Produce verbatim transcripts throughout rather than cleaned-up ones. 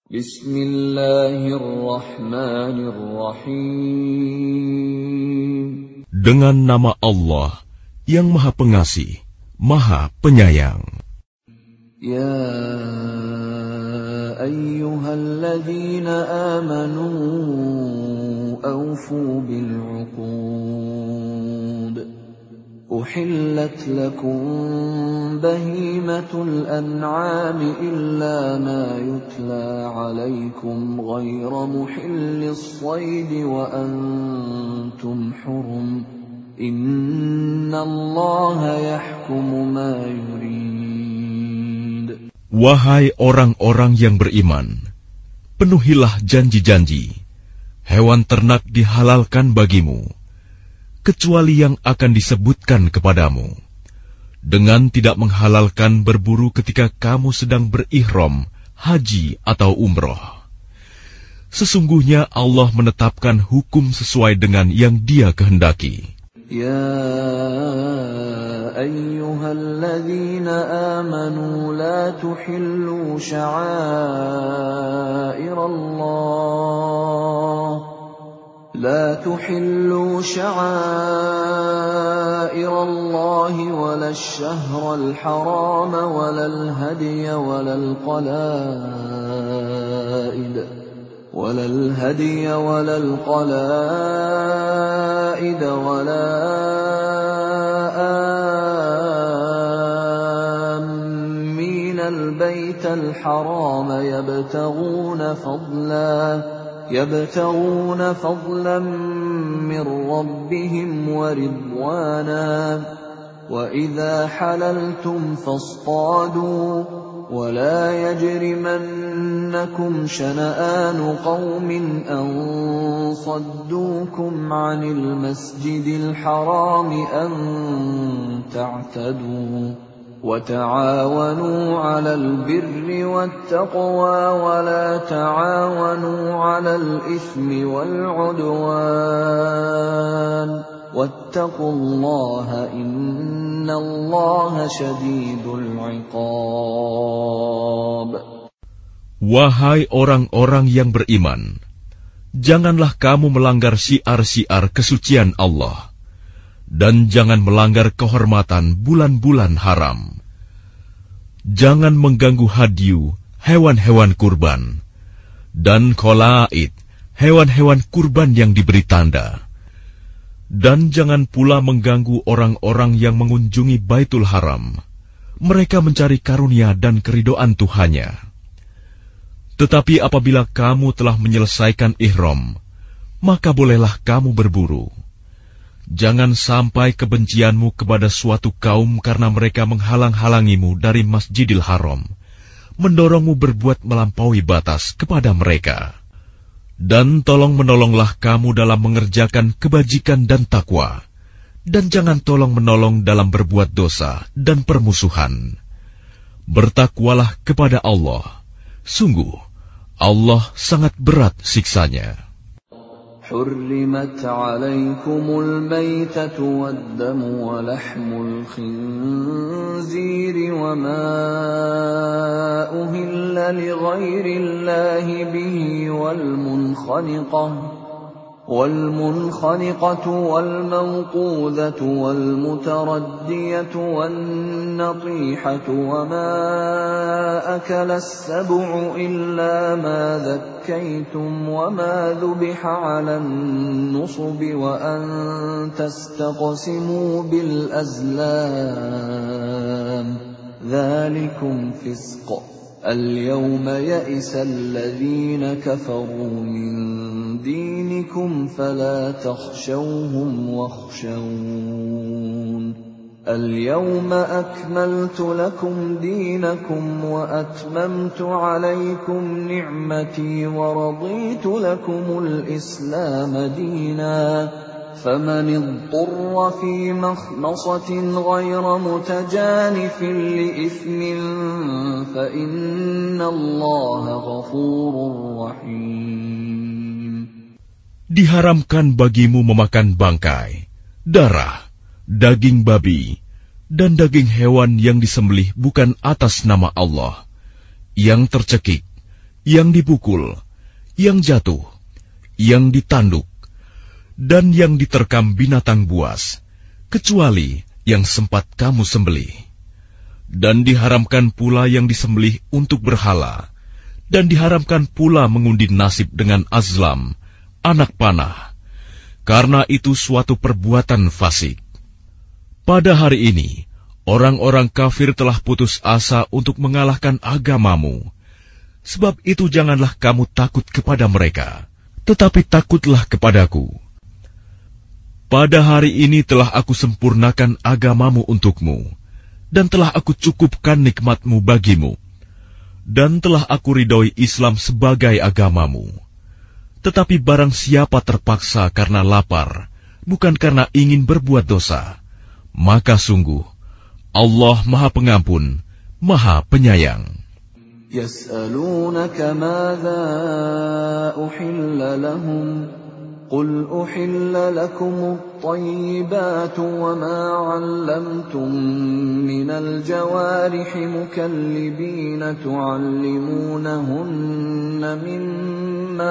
Bismillahirrahmanirrahim. Dengan nama Allah yang Maha Pengasih, Maha Penyayang. Ya ayyuhalladzina amanu awfu bil 'uqud. Uhillat lakum bahimatul an'ami illa ma yutla 'alaykum ghayra muhillis shaydi wa antum hurum. Innallaha yahkumu ma yurid. Wahai orang-orang yang beriman, penuhilah janji-janji. Hewan ternak dihalalkan bagimu, kecuali yang akan disebutkan kepadamu, dengan tidak menghalalkan berburu ketika kamu sedang berihram, haji atau umroh. Sesungguhnya Allah menetapkan hukum sesuai dengan yang Dia kehendaki. Ya ayyuhalladzina amanu la tuhillu sya'airallah لا تحلوا شعائر الله ولا الشهر الحرام ولا الهدي ولا القلائد ولا الهدي ولا القلائد ولا آمين البيت الحرام يبتغون فضلا يبتغون فضلا من ربهم ورضوانا وإذا حللتم فاصطادوا ولا يجرمنكم شنآن قوم أن صدوكم عن المسجد الحرام أن تعتدوا وتعاونوا على البر والتقوى ولا تعاونوا على الإثم والعدوان واتقوا الله إن الله شديد العقاب. Wahai orang-orang yang beriman, janganlah kamu melanggar syiar-syiar kesucian Allah, dan jangan melanggar kehormatan bulan-bulan haram. Jangan mengganggu hadyu, hewan-hewan kurban, dan qalaid, hewan-hewan kurban yang diberi tanda. Dan jangan pula mengganggu orang-orang yang mengunjungi Baitul Haram. Mereka mencari karunia dan keridhaan Tuhannya. Tetapi apabila kamu telah menyelesaikan ihram, maka bolehlah kamu berburu. Jangan sampai kebencianmu kepada suatu kaum karena mereka menghalang-halangimu dari Masjidil Haram, mendorongmu berbuat melampaui batas kepada mereka. Dan tolong menolonglah kamu dalam mengerjakan kebajikan dan takwa, dan jangan tolong menolong dalam berbuat dosa dan permusuhan. Bertakwalah kepada Allah. Sungguh, Allah sangat berat siksanya. حرمت عليكم الميتة والدم ولحم الخنزير وما أهل لغير الله به والمنخنقة والمنخنقة والموقوذة والمتردية والنطيحة وما أكل السبع إلا ما ذكيتم وما ذبح على النصب وأن تستقسموا بالأزلام ذلكم فسق. اليوم يئس الذين كفروا من دينكم فلا تخشوهم واخشون. اليوم أكملت لكم دينكم وأتممت عليكم نعمتي ورضيت لكم الإسلام دينا. فمن اضطر في مخمصة غير متجانف لإثم فإن الله غفور رحيم. Diharamkan bagimu memakan bangkai, darah, daging babi, dan daging hewan yang disembelih bukan atas nama Allah, yang tercekik, yang dipukul, yang jatuh, yang ditanduk, dan yang diterkam binatang buas, kecuali yang sempat kamu sembelih. Dan diharamkan pula yang disembelih untuk berhala, dan diharamkan pula mengundi nasib dengan azlam, anak panah, karena itu suatu perbuatan fasik. Pada hari ini, orang-orang kafir telah putus asa untuk mengalahkan agamamu. Sebab itu janganlah kamu takut kepada mereka, tetapi takutlah kepadaku. Pada hari ini telah aku sempurnakan agamamu untukmu, dan telah aku cukupkan nikmatmu bagimu, dan telah aku ridhoi Islam sebagai agamamu. Tetapi barang siapa terpaksa karena lapar, bukan karena ingin berbuat dosa, maka sungguh Allah Maha Pengampun, Maha Penyayang. Yas'alunaka madza uhilla lahum qul uhilla lakum at-tayyibatu wa ma 'allamtum minal jawarihi mukallibina tu'allimunahunna mimma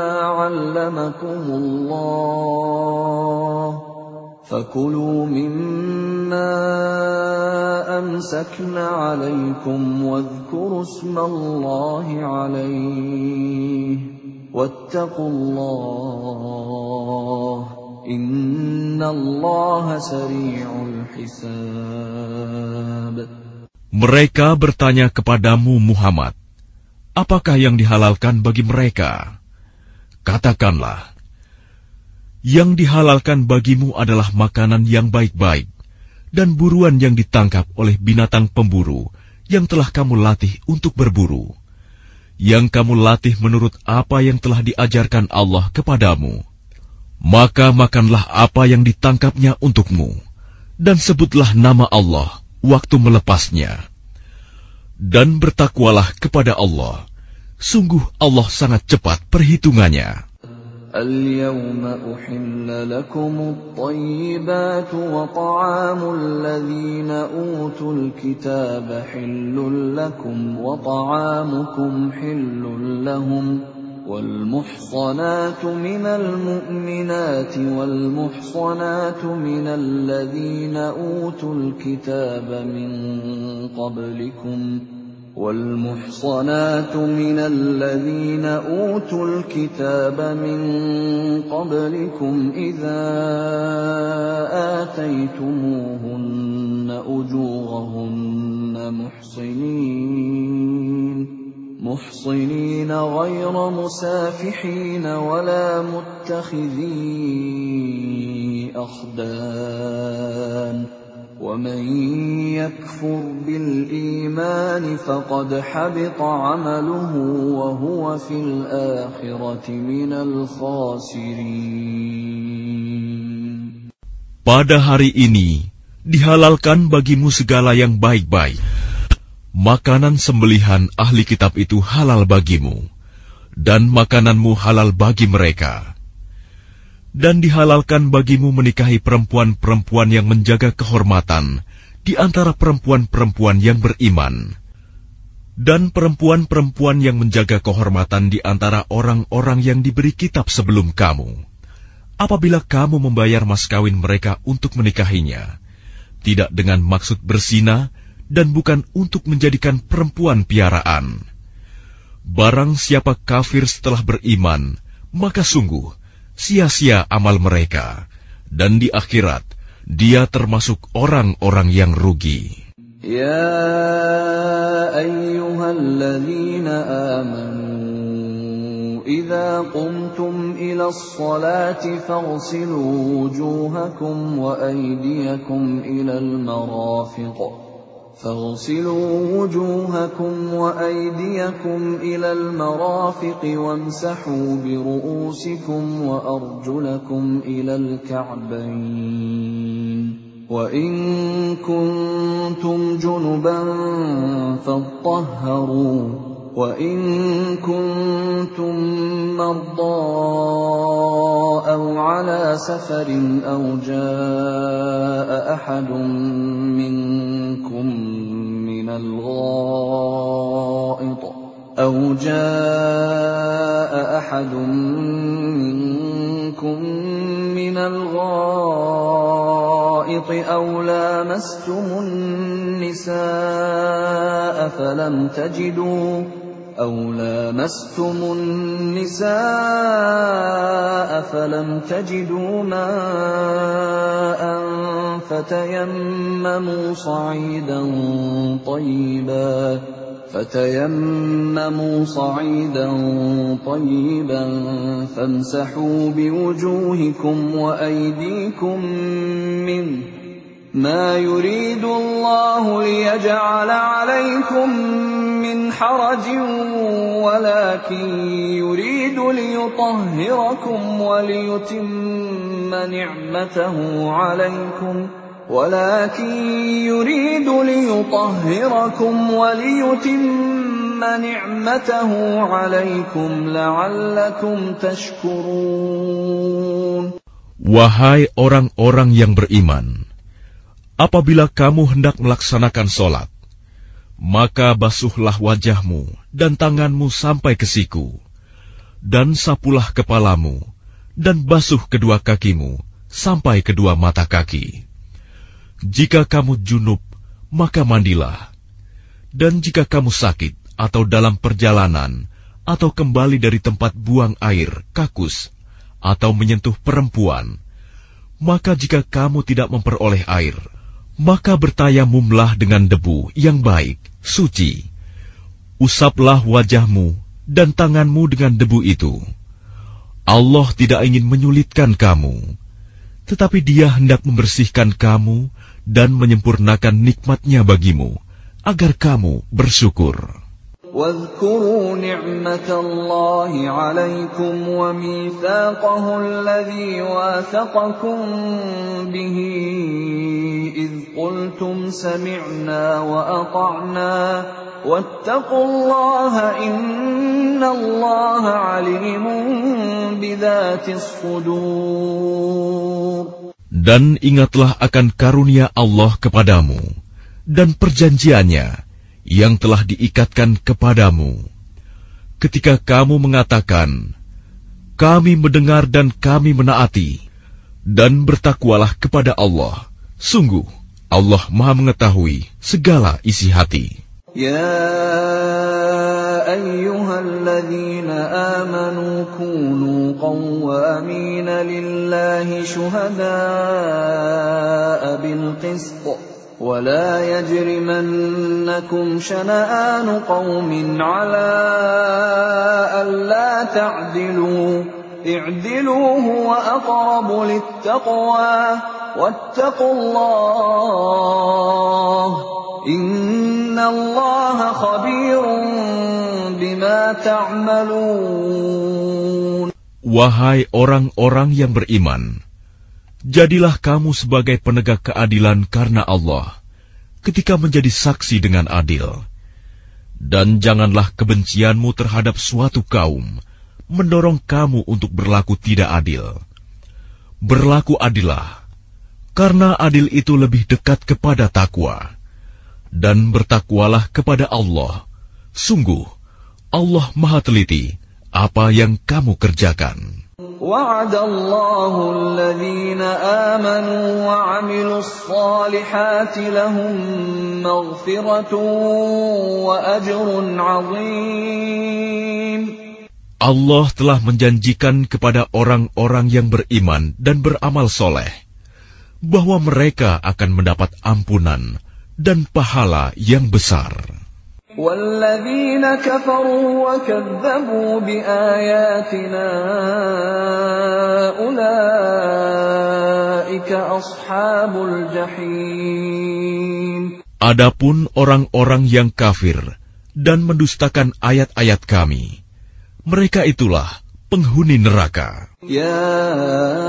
'allamakumullah فَكُلُوا مِمَّا أَمْسَكْنَ عَلَيْكُمْ وَاذْكُرُوا اسْمَ اللَّهِ عَلَيْهِ وَاتَّقُوا اللَّهَ إِنَّ اللَّهَ سَرِيعُ الْحِسَابِ. Mereka bertanya kepadamu Muhammad, apakah yang dihalalkan bagi mereka? Katakanlah, yang dihalalkan bagimu adalah makanan yang baik-baik dan buruan yang ditangkap oleh binatang pemburu yang telah kamu latih untuk berburu, yang kamu latih menurut apa yang telah diajarkan Allah kepadamu. Maka makanlah apa yang ditangkapnya untukmu, dan sebutlah nama Allah waktu melepasnya. Dan bertakwalah kepada Allah, sungguh Allah sangat cepat perhitungannya. اليوم أحل لكم الطيبات وطعام الذين أوتوا الكتاب حل لكم وطعامكم حل لهم والمحصنات من المؤمنات والمحصنات من الذين أوتوا الكتاب من قبلكم والمحصنات من الذين أوتوا الكتاب من قبلكم إذا آتيتموهن أجورهن محصنين محصنين غير مسافحين ولا متخذي أخدان ومن يكفر بالإيمان فقد حبط عمله وهو في الآخرة من الخاسرين. Pada hari ini dihalalkan bagimu segala yang baik-baik. Makanan sembelihan ahli kitab itu halal bagimu, dan makananmu halal bagi mereka. Dan dihalalkan bagimu menikahi perempuan-perempuan yang menjaga kehormatan di antara perempuan-perempuan yang beriman, dan perempuan-perempuan yang menjaga kehormatan di antara orang-orang yang diberi kitab sebelum kamu. Apabila kamu membayar mas kawin mereka untuk menikahinya, tidak dengan maksud berzina dan bukan untuk menjadikan perempuan piaraan. Barang siapa kafir setelah beriman, maka sungguh sia-sia amal mereka, dan di akhirat dia termasuk orang-orang yang rugi. Ya ayyuhalladzina amanu idza qumtum ila as-salati faghsilu wujuhakum wa aydiyakum ila al-marafiq فاغسلوا وجوهكم وأيديكم إلى المرافق وامسحوا برؤوسكم وأرجلكم إلى الكعبين وإن كنتم جنبا فاطهروا وإن كنتم مرضى أو على سفر أو جاء أحد منكم من الغائط أو جاء أحد منكم من الغائط أو لامستم النساء فلم تجدوا أو لامستم النساء فلم تجدوا ماء فتيمموا صعيدا طيبا فتيمموا صعيدا طيبا فامسحوا بوجوهكم وأيديكم منه ما يريد الله ليجعل عليكم من حرج ولكن يريد ليطهركم وليتم نعمته عليكم ولكن يريد ليطهركم وليتم نعمته عليكم لعلكم تشكرون. Wahai orang-orang yang beriman, apabila kamu hendak melaksanakan sholat, maka basuhlah wajahmu dan tanganmu sampai ke siku, dan sapulah kepalamu, dan basuh kedua kakimu sampai kedua mata kaki. Jika kamu junub, maka mandilah. Dan jika kamu sakit atau dalam perjalanan, atau kembali dari tempat buang air, kakus, atau menyentuh perempuan, maka jika kamu tidak memperoleh air, maka bertayamumlah dengan debu yang baik, suci. Usaplah wajahmu dan tanganmu dengan debu itu. Allah tidak ingin menyulitkan kamu, tetapi Dia hendak membersihkan kamu dan menyempurnakan nikmat-Nya bagimu, agar kamu bersyukur. واذكروا نعمة الله عليكم وميثاقه الذي واثقكم به إذ قلتم سمعنا وأطعنا واتقوا الله إن الله عليم بذات الصدور. Dan ingatlah akan karunia Allah kepadamu dan perjanjiannya yang telah diikatkan kepadamu, ketika kamu mengatakan, kami mendengar dan kami menaati, dan bertakwalah kepada Allah. Sungguh, Allah Maha mengetahui segala isi hati. Ya ayyuhalladzina amanu kunu qawwamina lillahi syuhada'a bil qist. ولا يجرمنكم شنآن قوم على ألا تعدلوا اعدلوا هو أقرب للتقوى واتقوا الله إن الله خبير بما تعملون. Wahai orang-orang yang beriman, jadilah kamu sebagai penegak keadilan karena Allah, ketika menjadi saksi dengan adil. Dan janganlah kebencianmu terhadap suatu kaum mendorong kamu untuk berlaku tidak adil. Berlaku adillah, karena adil itu lebih dekat kepada takwa. Dan bertakwalah kepada Allah. Sungguh, Allah Maha teliti apa yang kamu kerjakan. وعد الله الذين آمنوا وعملوا الصالحات لهم مغفرة وأجر عظيم. Allah telah menjanjikan kepada orang-orang yang beriman dan beramal soleh bahwa mereka akan mendapat ampunan dan pahala yang besar. وَالَّذِينَ كَفَرُوا وَكَذَّبُوا بِآيَاتِنَا أُولَئِكَ أَصْحَابُ الْجَحِيمِ. Adapun orang-orang yang kafir dan mendustakan ayat-ayat kami, mereka itulah penghuni neraka. Ya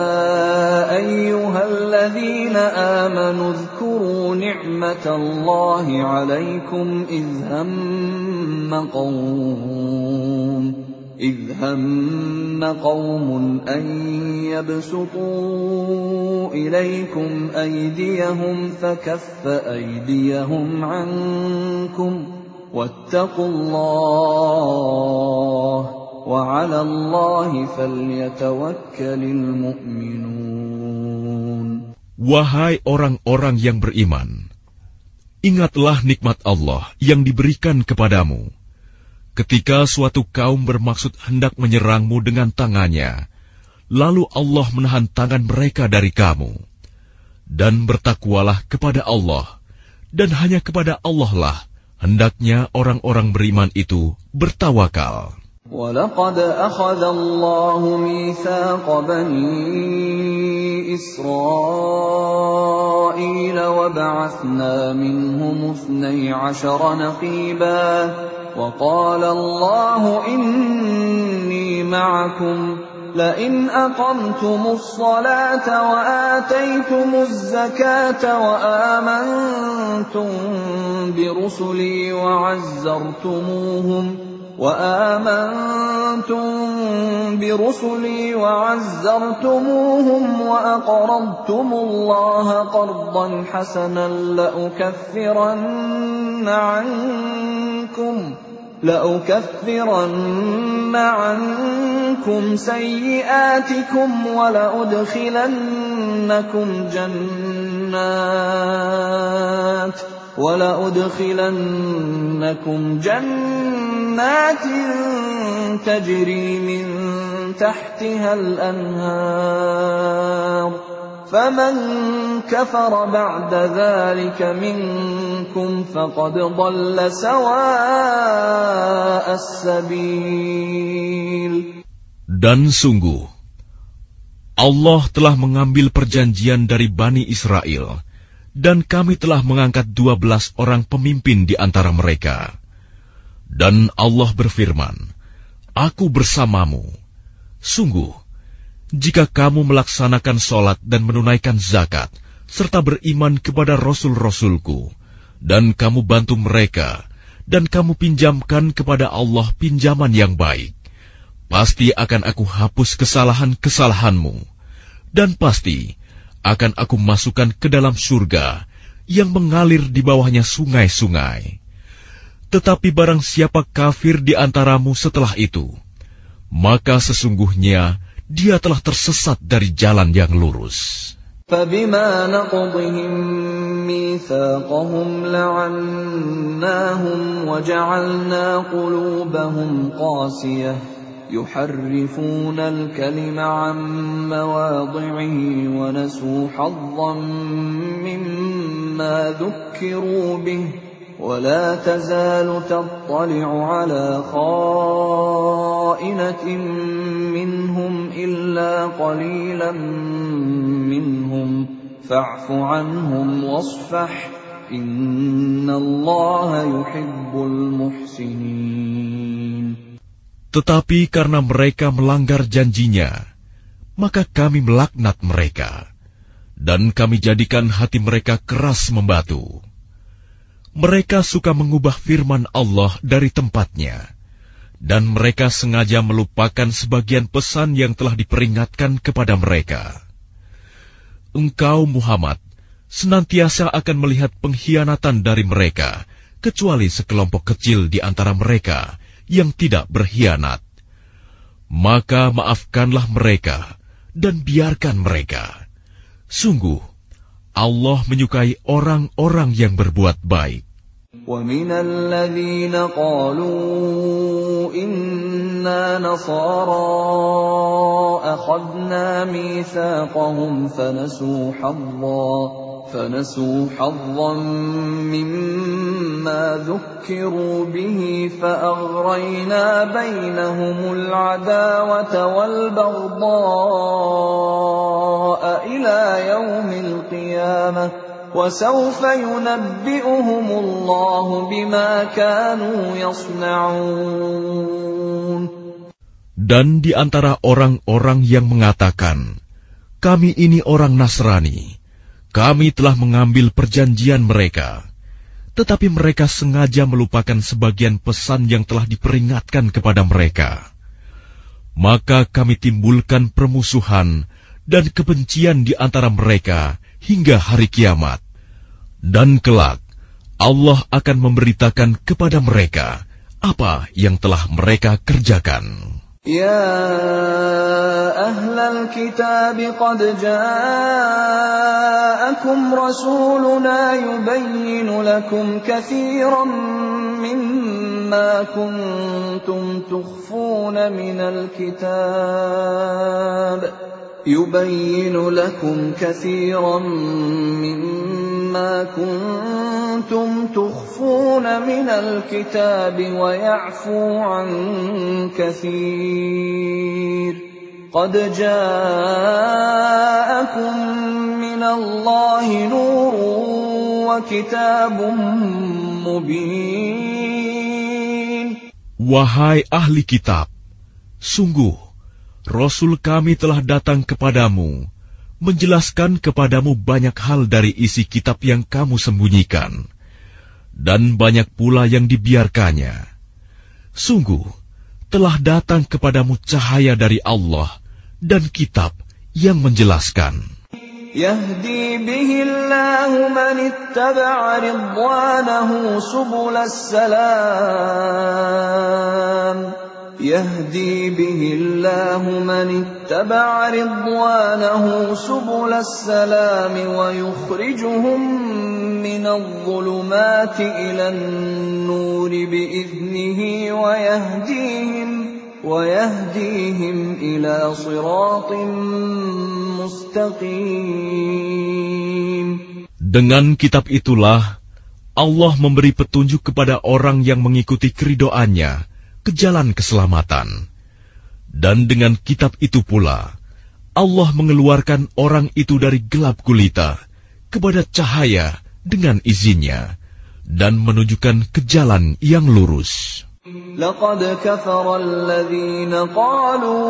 ayyuhalladzina amanu dzkuru ni'matallahi 'alaikum idh hamma qaum idh hamma qaumun an yabsutu ilaykum aydiyahum fakaffa aydiyahum 'ankum واتقوا الله وعلى الله فليتوكل المؤمنون. Wahai orang-orang yang beriman, ingatlah nikmat Allah yang diberikan kepadamu. Ketika suatu kaum bermaksud hendak menyerangmu dengan tangannya, lalu Allah menahan tangan mereka dari kamu. Dan bertakwalah kepada Allah, dan hanya kepada Allah lah hendaknya orang-orang beriman itu bertawakal. وَلَقَدْ أَخَذَ اللَّهُ مِيثَاقَ بَنِي إِسْرَائِيلَ وَبَعَثْنَا مِنْهُمُ اثْنَيْ عَشَرَ نَقِيبًا وَقَالَ اللَّهُ إِنِّي مَعَكُمْ لَئِنْ أَقَمْتُمُ الصَّلَاةَ وَآتَيْتُمُ الزَّكَاةَ وَآمَنْتُمْ بِرُسُلِي وَعَزَّرْتُمُوهُمْ وآمنتم برسلي وعزرتموهم وأقرضتم الله قرضا حسنا لأكفرن عنكم لأكفرن عنكم سيئاتكم ولأدخلنكم جنات وَلَأُدْخِلَنَّكُمْ جَنَّاتٍ تَجْرِي مِنْ تَحْتِهَا الْأَنْهَارُ فَمَنْ كَفَرَ بَعْدَ ذَلِكَ مِنْكُمْ فَقَدْ ضَلَّ سَوَاءَ السَّبِيلِ. Dan sungguh, Allah telah mengambil perjanjian dari Bani Israel, dan kami telah mengangkat dua belas orang pemimpin di antara mereka. Dan Allah berfirman, Aku bersamamu. Sungguh, jika kamu melaksanakan sholat dan menunaikan zakat, serta beriman kepada Rasul-Rasulku, dan kamu bantu mereka, dan kamu pinjamkan kepada Allah pinjaman yang baik, pasti akan aku hapus kesalahan-kesalahanmu, dan pasti akan aku masukkan ke dalam surga yang mengalir di bawahnya sungai-sungai. Tetapi barang siapa kafir di antaramu setelah itu, maka sesungguhnya dia telah tersesat dari jalan yang lurus. فَبِمَا نَقْضِهِمْ مِيثَاقَهُمْ لَعَنَّاهُمْ وَجَعَلْنَا قُلُوبَهُمْ قَاسِيَةً يحرفون الكلم عن مواضعه ونسوا حظا مما ذكروا به ولا تزال تطلع على خائنة منهم إلا قليلا منهم فاعف عنهم واصفح إن الله يحب المحسنين. Tetapi karena mereka melanggar janjinya, maka kami melaknat mereka, dan kami jadikan hati mereka keras membatu. Mereka suka mengubah firman Allah dari tempatnya, dan mereka sengaja melupakan sebagian pesan yang telah diperingatkan kepada mereka. Engkau, Muhammad, senantiasa akan melihat pengkhianatan dari mereka, kecuali sekelompok kecil di antara mereka yang tidak berkhianat. Maka maafkanlah mereka dan biarkan mereka. Sungguh, Allah menyukai orang-orang yang berbuat baik. وَمِنَ الَّذِينَ قَالُوا إِنَّا نَصَارَى أَخَذْنَا مِيثَاقَهُمْ فَنَسُوا حَظًّا فَنَسُوا حَظًّا مِّمَّا ذُكِّرُوا بِهِ فَأَغْرَيْنَا بَيْنَهُمُ الْعَدَاوَةَ وَالْبَغْضَاءَ إِلَى يَوْمِ الْقِيَامَةِ وَسَوْفَ يُنَبِّئُهُمُ اللَّهُ بِمَا كَانُوا يَصْنَعُونَ. Dan di antara orang-orang yang mengatakan, kami ini orang Nasrani, kami telah mengambil perjanjian mereka, tetapi mereka sengaja melupakan sebagian pesan yang telah diperingatkan kepada mereka. Maka kami timbulkan permusuhan dan kebencian di antara mereka hingga hari kiamat. Dan kelak, Allah akan memberitakan kepada mereka apa yang telah mereka kerjakan. Ya ahlal kitab qad ja'akum rasuluna yubayyinu lakum katsiran mimma kuntum tukhfuna minal kitab yubayyinu lakum katsiran mimma kuntum tukhfuna minal kitab wa ya'fu an katsir qad ja'akum minallahi nurun wa kitabun mubin. Wahai ahli kitab, sungguh Rasul kami telah datang kepadamu, menjelaskan kepadamu banyak hal dari isi kitab yang kamu sembunyikan, dan banyak pula yang dibiarkannya. Sungguh, telah datang kepadamu cahaya dari Allah dan kitab yang menjelaskan. Yahdi bihillahu man ittaba'a ridwanahu subulas salam. يهدي به الله من اتبع رضوانه سبل السلام ويخرجهم من الظلمات إلى النور بإذنه ويهديهم ويهديهم إلى صراط مستقيم. Dengan kitab itulah Allah memberi petunjuk kepada orang yang mengikuti keridoannya ke jalan keselamatan. Dan dengan kitab itu pula, Allah mengeluarkan orang itu dari gelap gulita kepada cahaya dengan izinnya, dan menunjukkan ke jalan yang lurus. Laqad kafara alladhina qalu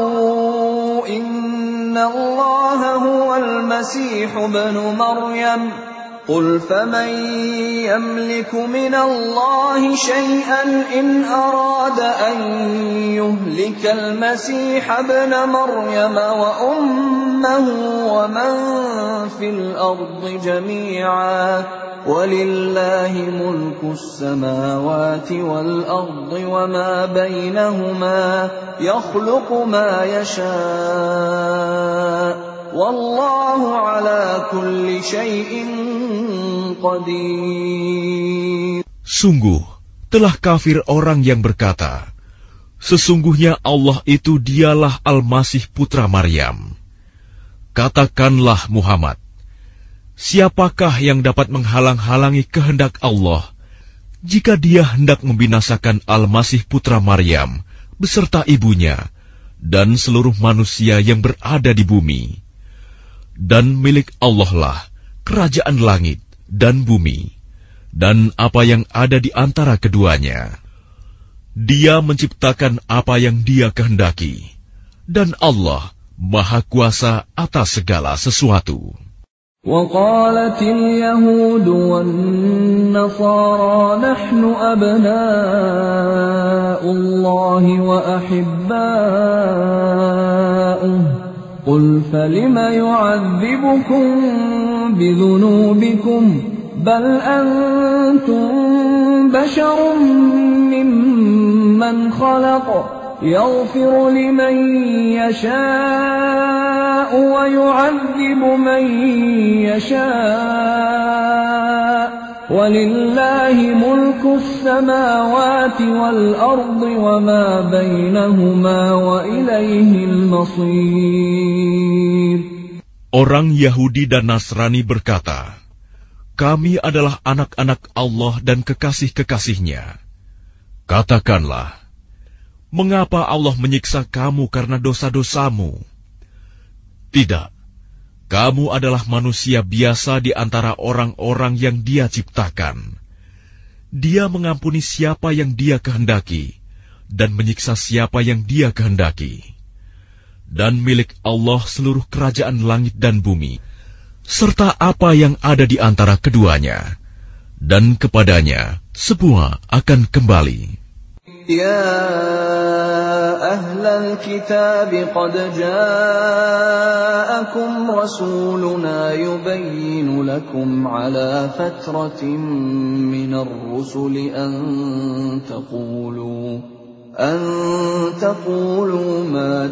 inna Allaha huwal Masih ibnu Maryam. قل فمن يملك من الله شيئا إن أراد أن يهلك المسيح ابن مريم وأمه ومن في الأرض جميعا ولله ملك السماوات والأرض وما بينهما يخلق ما يشاء والله على كل شيء qadir. Sungguh, telah kafir orang yang berkata, sesungguhnya Allah itu dialah Al-Masih putra Maryam. Katakanlah Muhammad, siapakah yang dapat menghalang-halangi kehendak Allah jika dia hendak membinasakan Al-Masih putra Maryam beserta ibunya dan seluruh manusia yang berada di bumi? Dan milik Allah lah kerajaan langit dan bumi, dan apa yang ada di antara keduanya. Dia menciptakan apa yang Dia kehendaki, dan Allah Maha Kuasa atas segala sesuatu. وقالت اليهود والنصارى نحن أبناء الله وأحباؤه قل فلم يعذبكم بذنوبكم بل أنتم بشر ممن خلق يغفر لمن يشاء ويعذب من يشاء ولله ملك السماوات والأرض وما بينهما وإليه المصير. Orang Yahudi dan Nasrani berkata, kami adalah anak-anak Allah dan kekasih-kekasihnya. Katakanlah, mengapa Allah menyiksa kamu karena dosa-dosamu? Tidak, kamu adalah manusia biasa di antara orang-orang yang Dia ciptakan. Dia mengampuni siapa yang Dia kehendaki, dan menyiksa siapa yang Dia kehendaki. Dan milik Allah seluruh kerajaan langit dan bumi, serta apa yang ada di antara keduanya, dan kepadanya semua akan kembali. يا أهل الكتاب قد جاءكم رسولنا يبين لكم على فترة من الرسل أن تقولوا أن تقولوا ما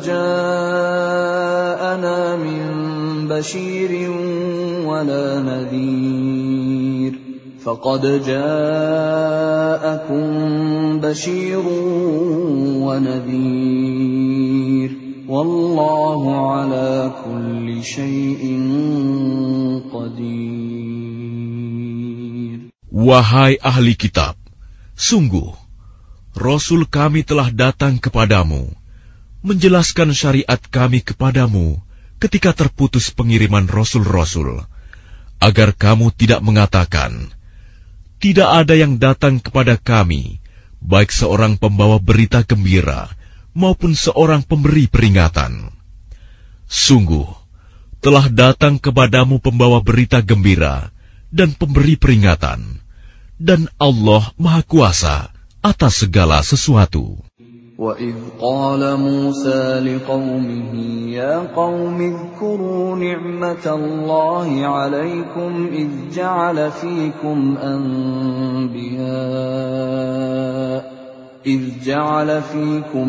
جاءنا من بشير ولا نذير فقد جاءكم بشير ونذير والله على كل شيء قدير. Wahai ahli kitab, sungguh Rasul kami telah datang kepadamu, menjelaskan syariat kami kepadamu ketika terputus pengiriman Rasul-Rasul, agar kamu tidak mengatakan, tidak ada yang datang kepada kami, baik seorang pembawa berita gembira maupun seorang pemberi peringatan. Sungguh, telah datang kepadamu pembawa berita gembira dan pemberi peringatan, dan Allah Maha Kuasa atas segala sesuatu. وَإِذْ قَالَ مُوسَى لِقَوْمِهِ يَا قَوْمِ اذْكُرُوا نِعْمَةَ اللَّهِ عَلَيْكُمْ إِذْ جَعَلَ فِيكُمْ أَنْبِيَاءَ إِذْ جَعَلَ فِيكُمْ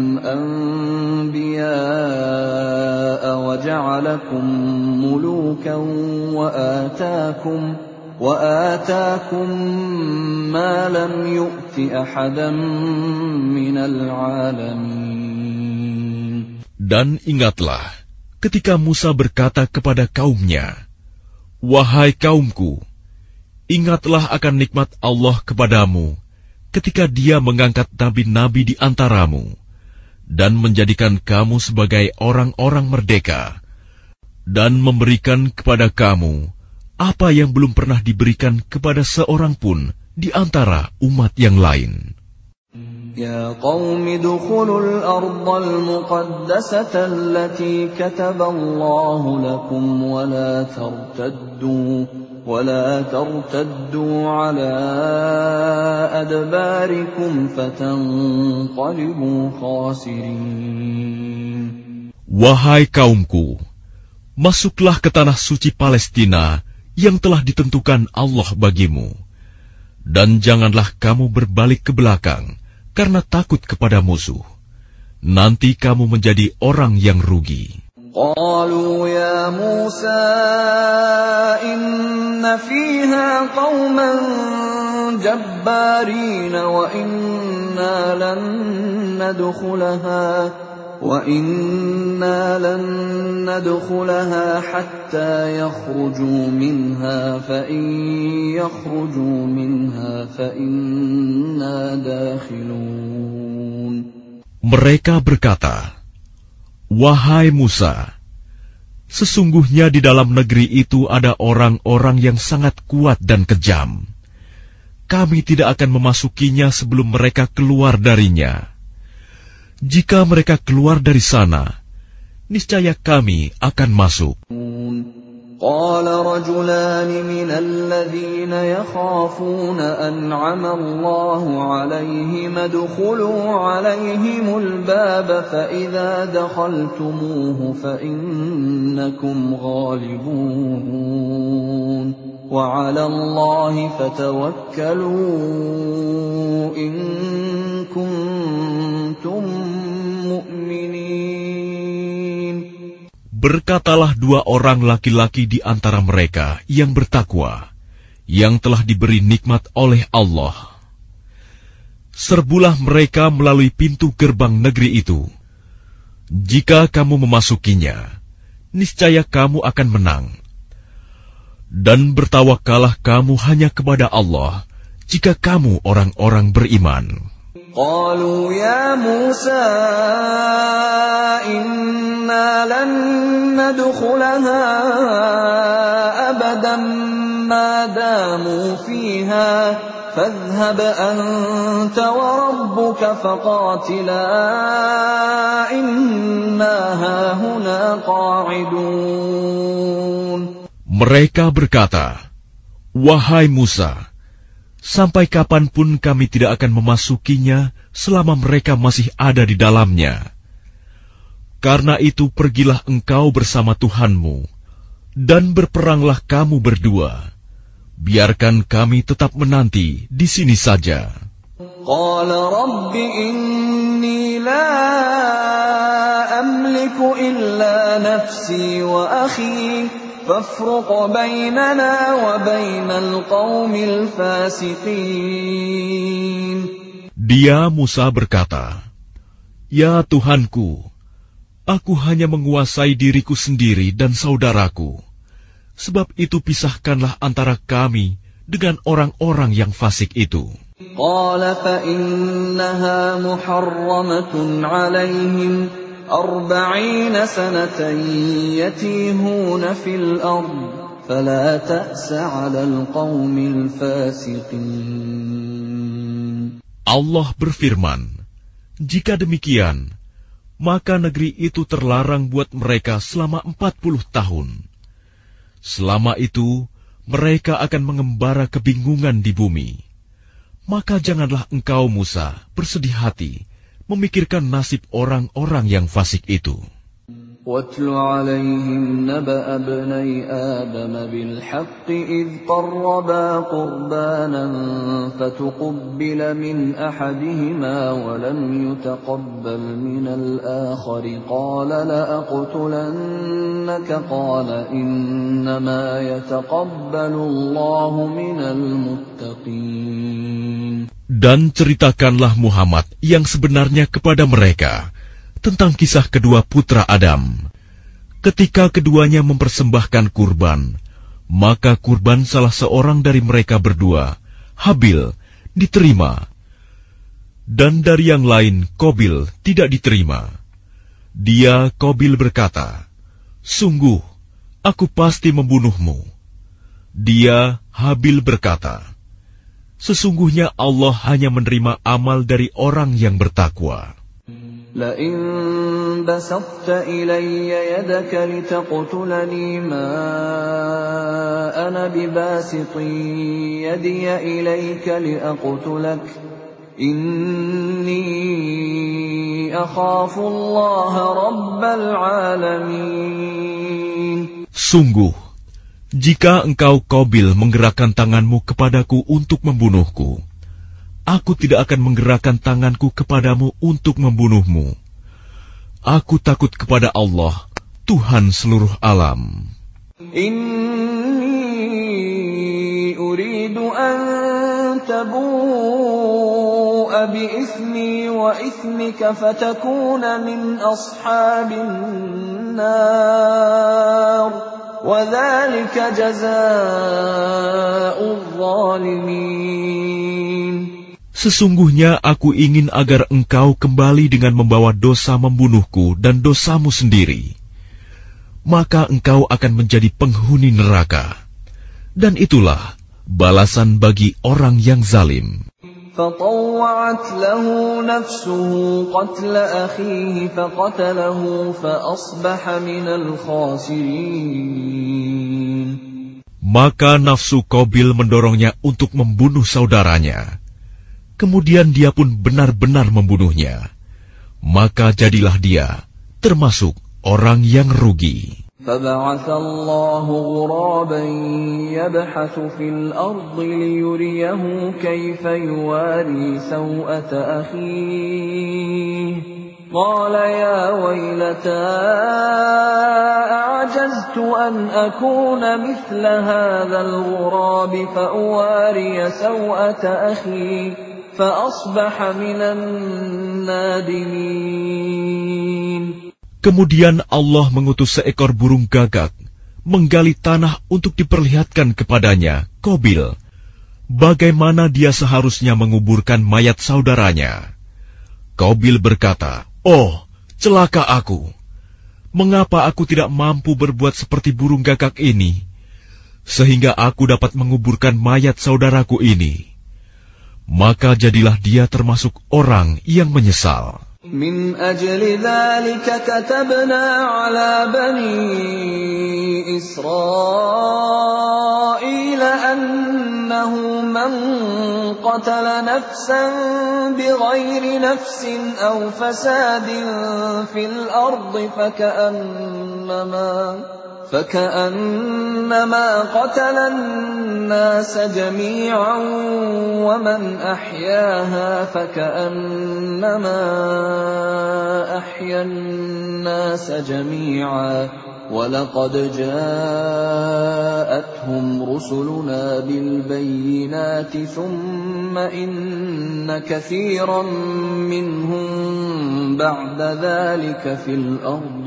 أَنْبِيَاءَ وَجَعَلَكُمْ مُلُوكًا وَآتَاكُمْ وَآتَاكُمْ مَا لَمْ يُؤْتِ أَحَدًا مِنَ الْعَالَمِينَ. Dan ingatlah ketika Musa berkata kepada kaumnya, wahai kaumku, ingatlah akan nikmat Allah kepadamu ketika Dia mengangkat nabi-nabi di antaramu dan menjadikan kamu sebagai orang-orang merdeka dan memberikan kepada kamu apa yang belum pernah diberikan kepada seorang pun di antara umat yang lain. Ya qaumi dukhulul ardal muqaddasata allati kataballahu lakum wa la tartaddu wa la tartaddu ala adbarikum fatanqalibu khasirin. Wahai kaumku, masuklah ke tanah suci Palestina yang telah ditentukan Allah bagimu, dan janganlah kamu berbalik ke belakang karena takut kepada musuh. Nanti kamu menjadi orang yang rugi. Qalu ya Musa inna fiha qauman jabbarin wa inna lan nadkhulaha وَإِنَّا لَن نَّدْخُلَهَا حَتَّى يَخْرُجُوا مِنْهَا فَإِن يَخْرُجُوا مِنْهَا فَإِنَّا دَاخِلُونَ. Mereka berkata, wahai Musa, sesungguhnya di dalam negeri itu ada orang-orang yang sangat kuat dan kejam. Kami tidak akan memasukinya sebelum mereka keluar darinya. Jika mereka keluar dari sana, niscaya kami akan masuk. قال رجلان من الذين يخافون أنعم الله عليهم ادخلوا عليهم الباب فإذا دخلتموه فإنكم غالبون وعلى الله فتوكلوا إن كنتم مؤمنين. Berkatalah dua orang laki-laki di antara mereka yang bertakwa, yang telah diberi nikmat oleh Allah. Serbulah mereka melalui pintu gerbang negeri itu. Jika kamu memasukinya, niscaya kamu akan menang. Dan bertawakkallah kamu hanya kepada Allah, jika kamu orang-orang beriman. Qalu ya Musa inna lan nadkhulaha abadan ma damu fiha fadhhab anta wa rabbuka faqatila inna hahuna qa'idun. Mereka berkata, wahai Musa, sampai kapanpun kami tidak akan memasukinya selama mereka masih ada di dalamnya. Karena itu pergilah engkau bersama Tuhanmu, dan berperanglah kamu berdua. Biarkan kami tetap menanti di sini saja. Qala Rabbi inni la amliku illa nafsi wa akhi fafruq bainana wa bainal qaumil fasiqin. Dia Musa berkata, "Ya Tuhanku, aku hanya menguasai diriku sendiri dan saudaraku. Sebab itu pisahkanlah antara kami dengan orang-orang yang fasik itu." Qala fa innaha muharramatun 'alaihim arba'ina sanatan yatihuna fil ard fala ta'sa 'alal qaumil fasiqin. Allah berfirman, "Jika demikian, maka negeri itu terlarang buat mereka selama empat puluh tahun. Selama itu, mereka akan mengembara kebingungan di bumi. Maka janganlah engkau, Musa, bersedih hati, memikirkan nasib orang-orang yang fasik itu." وَاتْلُ عَلَيْهِمْ نَبَأَ ابْنَيْ آدَمَ بِالْحَقِّ إِذْ قَرَّبَا قُرْبَانًا فَتُقُبِّلَ مِنْ أَحَدِهِمَا وَلَمْ يُتَقَبَّلْ مِنَ الْآخَرِ قَالَ لَأَقْتُلَنَّكَ قَالَ إِنَّمَا يَتَقَبَّلُ اللَّهُ مِنَ الْمُتَّقِينَ. Dan ceritakanlah Muhammad yang sebenarnya kepada mereka tentang kisah kedua putra Adam. Ketika keduanya mempersembahkan kurban, maka kurban salah seorang dari mereka berdua, Habil, diterima, dan dari yang lain, Qabil, tidak diterima. Dia, Qabil, berkata, "Sungguh, aku pasti membunuhmu." Dia, Habil, berkata, "Sesungguhnya Allah hanya menerima amal dari orang yang bertakwa." لَئِن بَسَطْتَ إِلَيَّ يَدَكَ لِتَقْتُلَنِي مَا أَنَا بِبَاسِطٍ يَدِيَ إِلَيْكَ لِأَقْتُلَكَ إِنِّي أَخَافُ اللَّهَ رَبَّ الْعَالَمِينَ. Sungguh, jika engkau Qabil menggerakkan tanganmu kepadaku untuk membunuhku, aku tidak akan menggerakkan tanganku kepadamu untuk membunuhmu. Aku takut kepada Allah, Tuhan seluruh alam. Inni uridu an tabu'a bi ithmi wa ithmika fatakuna min ashabin nar wa dhalika jazaa'ul zalimin. Sesungguhnya aku ingin agar engkau kembali dengan membawa dosa membunuhku dan dosamu sendiri. Maka engkau akan menjadi penghuni neraka. Dan itulah balasan bagi orang yang zalim. فَطَوَّعَتْ لَهُ نَفْسُهُ قَتْلَ أَخِيهِ فَقَتَلَهُ فَأَصْبَحَ مِنَ الْخَاسِرِينَ. Maka nafsu Qabil mendorongnya untuk membunuh saudaranya. Kemudian dia pun benar-benar membunuhnya. Maka jadilah dia termasuk orang yang rugi. فَبَعَثَ اللَّهُ غُرَابًا يَبْحَثُ فِي الْأَرْضِ لِيُرِيَهُ كَيْفَ يُوَارِي سَوْءَةَ أَخِيهِ قَالَ يَا وَيْلَتَا أَعْجَزْتُ أَنْ أَكُونَ مِثْلَ هَذَا الْغُرَابِ فَأُوَارِيَ سَوْءَةَ أَخِي فَأَصْبَحَ مِنَ النَّادِمِينَ. Kemudian Allah mengutus seekor burung gagak menggali tanah untuk diperlihatkan kepadanya, Qabil, bagaimana dia seharusnya menguburkan mayat saudaranya. Qabil berkata, "Oh, celaka aku! Mengapa aku tidak mampu berbuat seperti burung gagak ini, sehingga aku dapat menguburkan mayat saudaraku ini?" Maka jadilah dia termasuk orang yang menyesal. من أجل ذلك كتبنا على بني إسرائيل أنه من قتل نفسا بغير نفس أو فساد في الأرض فكأنما فكأنما قتل الناس جميعا ومن أحياها فكأنما أحيا الناس جميعا ولقد جاءتهم رسلنا بالبينات ثم إن كثيرا منهم بعد ذلك في الأرض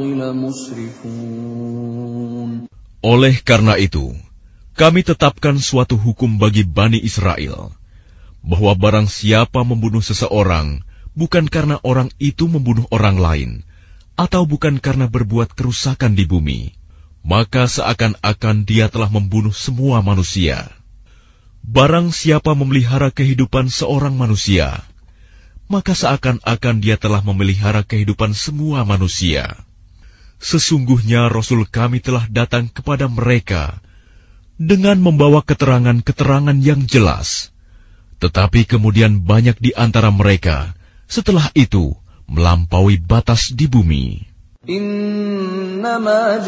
لمسرفون. Oleh karena itu, kami tetapkan suatu hukum bagi Bani Israel, bahwa barang siapa membunuh seseorang, bukan karena orang itu membunuh orang lain, atau bukan karena berbuat kerusakan di bumi, maka seakan-akan dia telah membunuh semua manusia. Barang siapa memelihara kehidupan seorang manusia, maka seakan-akan dia telah memelihara kehidupan semua manusia. Sesungguhnya Rasul kami telah datang kepada mereka dengan membawa keterangan-keterangan yang jelas. Tetapi kemudian banyak di antara mereka setelah itu melampaui batas di bumi. Innama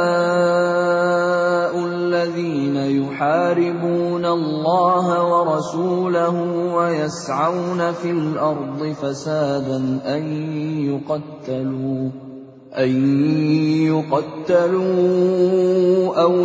jazaa'ul ladzina yuharibuna Allah wa rasulahu wa yas'auna fil ardi fasadan an yuqattalu أن يقتلوا أو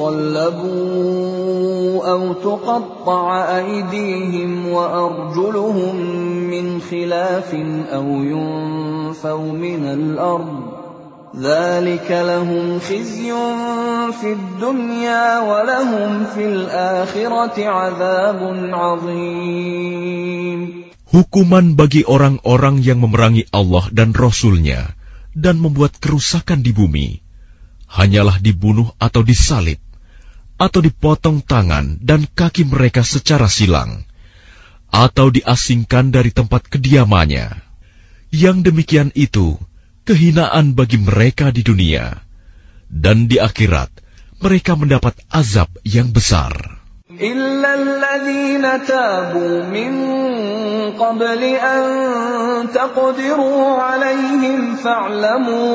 يصلبوا أو تقطع أيديهم وأرجلهم من خلاف أو ينفوا من الأرض ذلك لهم خزي في الدنيا ولهم في الآخرة عذاب عظيم. Hukuman bagi orang-orang yang memerangi Allah dan Rasul-Nya dan membuat kerusakan di bumi, hanyalah dibunuh atau disalib, atau dipotong tangan dan kaki mereka secara silang, atau diasingkan dari tempat kediamannya. Yang demikian itu kehinaan bagi mereka di dunia, dan di akhirat mereka mendapat azab yang besar. إلا الذين تابوا من قبل أن تقدروا عليهم فاعلموا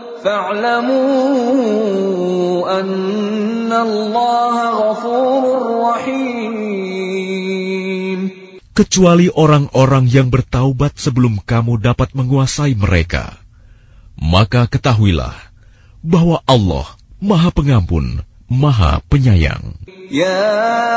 فاعلموا أن الله غفور رحيم. Kecuali orang-orang yang bertaubat sebelum kamu dapat menguasai mereka, maka ketahuilah bahwa Allah Maha Pengampun, Maha Penyayang. يا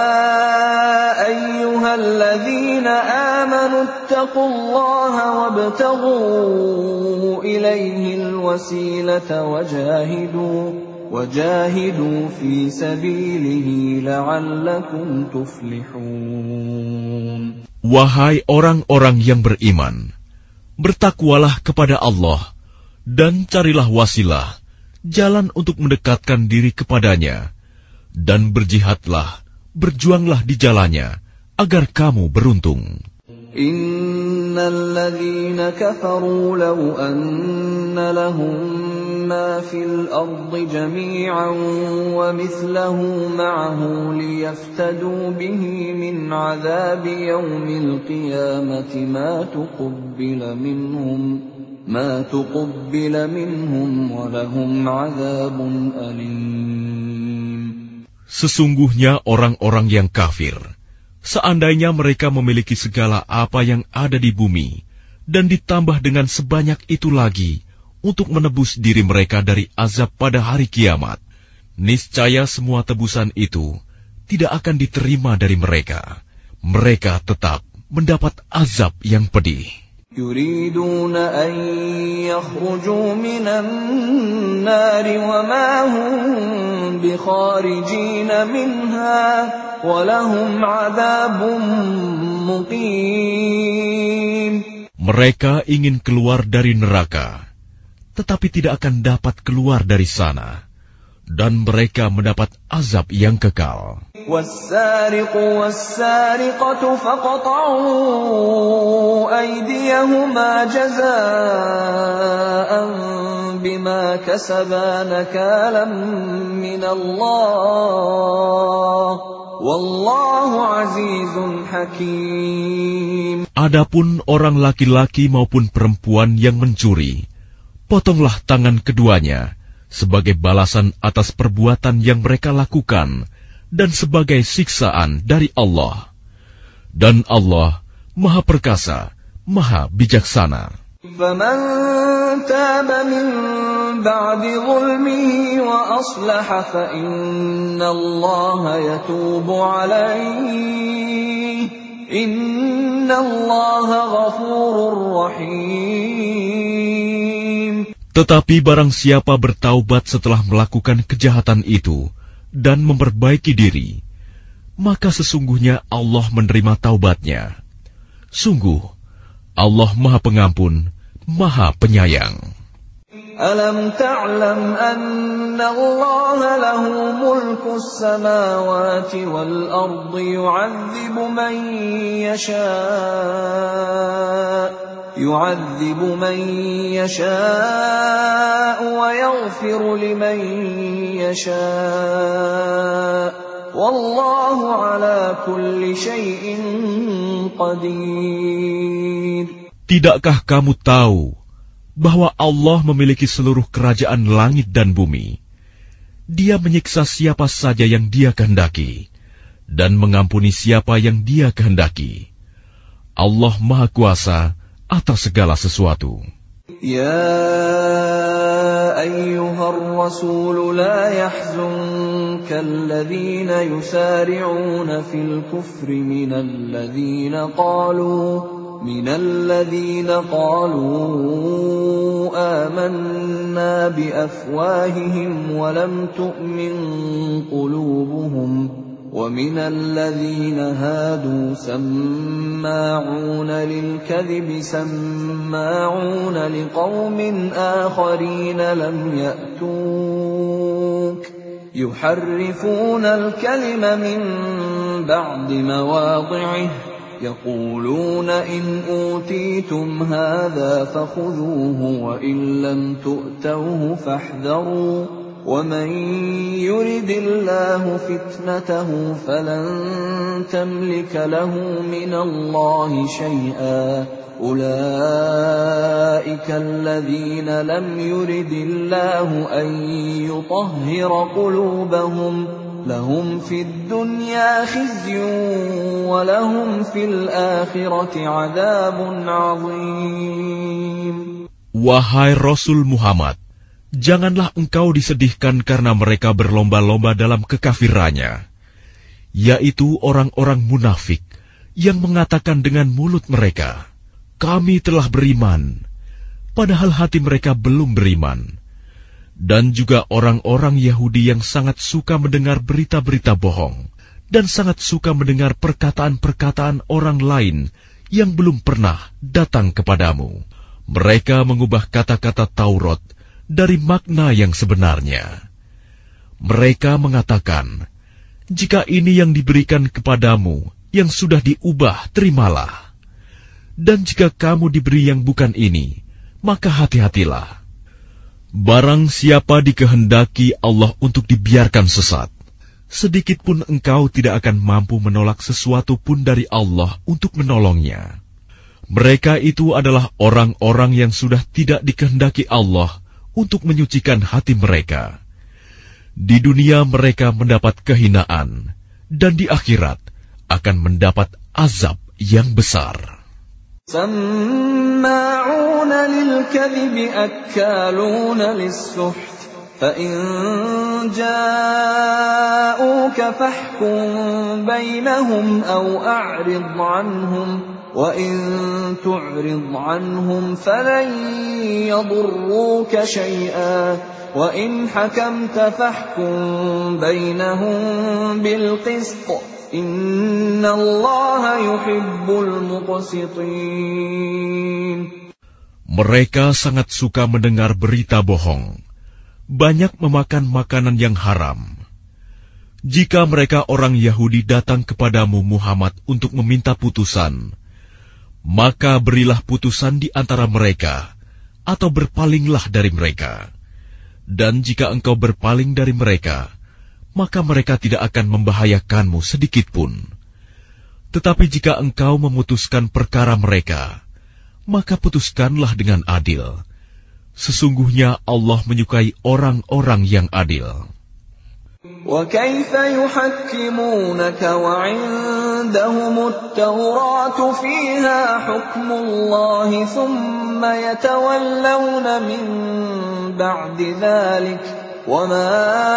أيها الذين آمنوا اتقوا الله وابتغوا إليه الوسيلة وجاهدوا وجاهدوا في سبيله لعلكم تفلحون. Wahai orang-orang yang beriman, bertakwalah kepada Allah dan carilah wasilah, jalan untuk mendekatkan diri kepadanya, dan berjihadlah, berjuanglah di jalannya, agar kamu beruntung. Innal ladzina kafaru law anna lahum ma fil ardi jami'an wa mithluhu ma'ahu liyaftadu bihi min 'adzabi yaumil qiyamati ma tuqabbala minhum ma tuqabbala minhum wa lahum 'adzabun alim. Sesungguhnya orang-orang yang kafir, seandainya mereka memiliki segala apa yang ada di bumi, dan ditambah dengan sebanyak itu lagi untuk menebus diri mereka dari azab pada hari kiamat, niscaya semua tebusan itu tidak akan diterima dari mereka. Mereka tetap mendapat azab yang pedih. يريدون أن يخرجوا من النار وما هم بخارجين منها ولهم عذاب مقيم. Mereka ingin keluar dari neraka, tetapi tidak akan dapat keluar dari sana, dan mereka mendapat azab yang kekal. وَالسَّارِقُ وَالسَّارِقَةُ فَاقْطَعُوا أَيْدِيَهُمَا جَزَاءً بِمَا كَسَبَا نَكَالًا مِّنَ اللَّهِ وَاللَّهُ عَزِيزٌ حَكِيمٌ. Adapun orang laki-laki maupun perempuan yang mencuri, potonglah tangan keduanya sebagai balasan atas perbuatan yang mereka lakukan dan sebagai siksaan dari Allah. Dan Allah Maha Perkasa, Maha Bijaksana. فَمَن تَابَ مِن بَعْدِ ظُلْمِهِ وَأَصْلَحَ فَإِنَّ اللَّهَ يَتُوبُ عَلَيْهِ إِنَّ اللَّهَ غَفُورٌ رَّحِيمٌ. Tetapi barang siapa bertaubat setelah melakukan kejahatan itu dan memperbaiki diri, maka sesungguhnya Allah menerima taubatnya. Sungguh, Allah Maha Pengampun, Maha Penyayang. Alam ta'lam anna Allah lahu mulku as-samawati wal ardi yu'adzibu man yasha' يعذب من يشاء ويغفر لمن يشاء والله على كل شيء قدير. Tidakkah kamu tahu bahwa Allah memiliki seluruh kerajaan langit dan bumi? Dia menyiksa siapa saja yang Dia kehendaki dan mengampuni siapa yang Dia kehendaki. Allah Maha Kuasa atas segala sesuatu. Ya ayyuhar rasul la yahzunka alladhina yusari'una fil kufri minal ladhina qalu minal ladhina qalu amanna bi afwahihim wa lam tu'min qulubuhum وَمِنَ الَّذِينَ هَادُوا سَمَّاعُونَ لِلْكَذِبِ سَمَّاعُونَ لِقَوْمٍ آخَرِينَ لَمْ يَأْتُوكَ يُحَرِّفُونَ الْكَلِمَ مِنْ بَعْدِ مَوَاضِعِهِ يَقُولُونَ إِنْ أُوتِيتُمْ هَذَا فَخُذُوهُ وَإِنْ لَمْ تُؤْتَوْهُ فَاحْذَرُوا وَمَنْ يُرِدِ اللَّهُ فِتْنَتَهُ فَلَنْ تَمْلِكَ لَهُ مِنَ اللَّهِ شَيْئًا أُولَئِكَ الَّذِينَ لَمْ يُرِدِ اللَّهُ أَنْ يُطَهِّرَ قُلُوبَهُمْ لَهُمْ فِي الدُّنْيَا خِزْيٌ وَلَهُمْ فِي الْآخِرَةِ عَذَابٌ عَظِيمٌ. Wahai Rasul Muhammad, janganlah engkau disedihkan karena mereka berlomba-lomba dalam kekafirannya, yaitu orang-orang munafik yang mengatakan dengan mulut mereka, "Kami telah beriman," padahal hati mereka belum beriman. Dan juga orang-orang Yahudi yang sangat suka mendengar berita-berita bohong dan sangat suka mendengar perkataan-perkataan orang lain yang belum pernah datang kepadamu. Mereka mengubah kata-kata Taurat dari makna yang sebenarnya. Mereka mengatakan, "Jika ini yang diberikan kepadamu, yang sudah diubah, terimalah. Dan jika kamu diberi yang bukan ini, maka hati-hatilah. Barang siapa dikehendaki Allah untuk dibiarkan sesat, sedikit pun engkau tidak akan mampu menolak sesuatu pun dari Allah untuk menolongnya. Mereka itu adalah orang-orang yang sudah tidak dikehendaki Allah untuk menyucikan hati mereka. Di dunia mereka mendapat kehinaan, dan di akhirat akan mendapat azab yang besar. سَمَّاعُونَ لِلْكَذِبِ أَكَّالُونَ لِلسُّحْتِ فَإِنْ جَاءُوكَ فَاحْكُمْ بَيْنَهُمْ أَوْ أَعْرِضْ عَنْهُمْ وَإِنْ تُعْرِضْ عَنْهُمْ فَلَنْ يَضُرُّوكَ شَيْئًا وَإِنْ حَكَمْتَ فَاحْكُمْ بَيْنَهُمْ بِالْقِسْطِ إِنَّ اللَّهَ يُحِبُّ الْمُقْسِطِينَ. Mereka sangat suka mendengar berita bohong. banyak memakan makanan yang haram. Jika mereka orang Yahudi datang kepadamu Muhammad untuk meminta putusan, maka berilah putusan di antara mereka, atau berpalinglah dari mereka. Dan jika engkau berpaling dari mereka, maka mereka tidak akan membahayakanmu sedikitpun. Tetapi jika engkau memutuskan perkara mereka, maka putuskanlah dengan adil. Sesungguhnya Allah menyukai orang-orang yang adil. وَكَيْفَ يُحَكِّمُونَكَ وَعِندَهُمُ التَّوْرَاةُ فِيهَا حُكْمُ اللَّهِ ثُمَّ يَتَوَلَّوْنَ مِن بَعْدِ ذَلِكَ وَمَا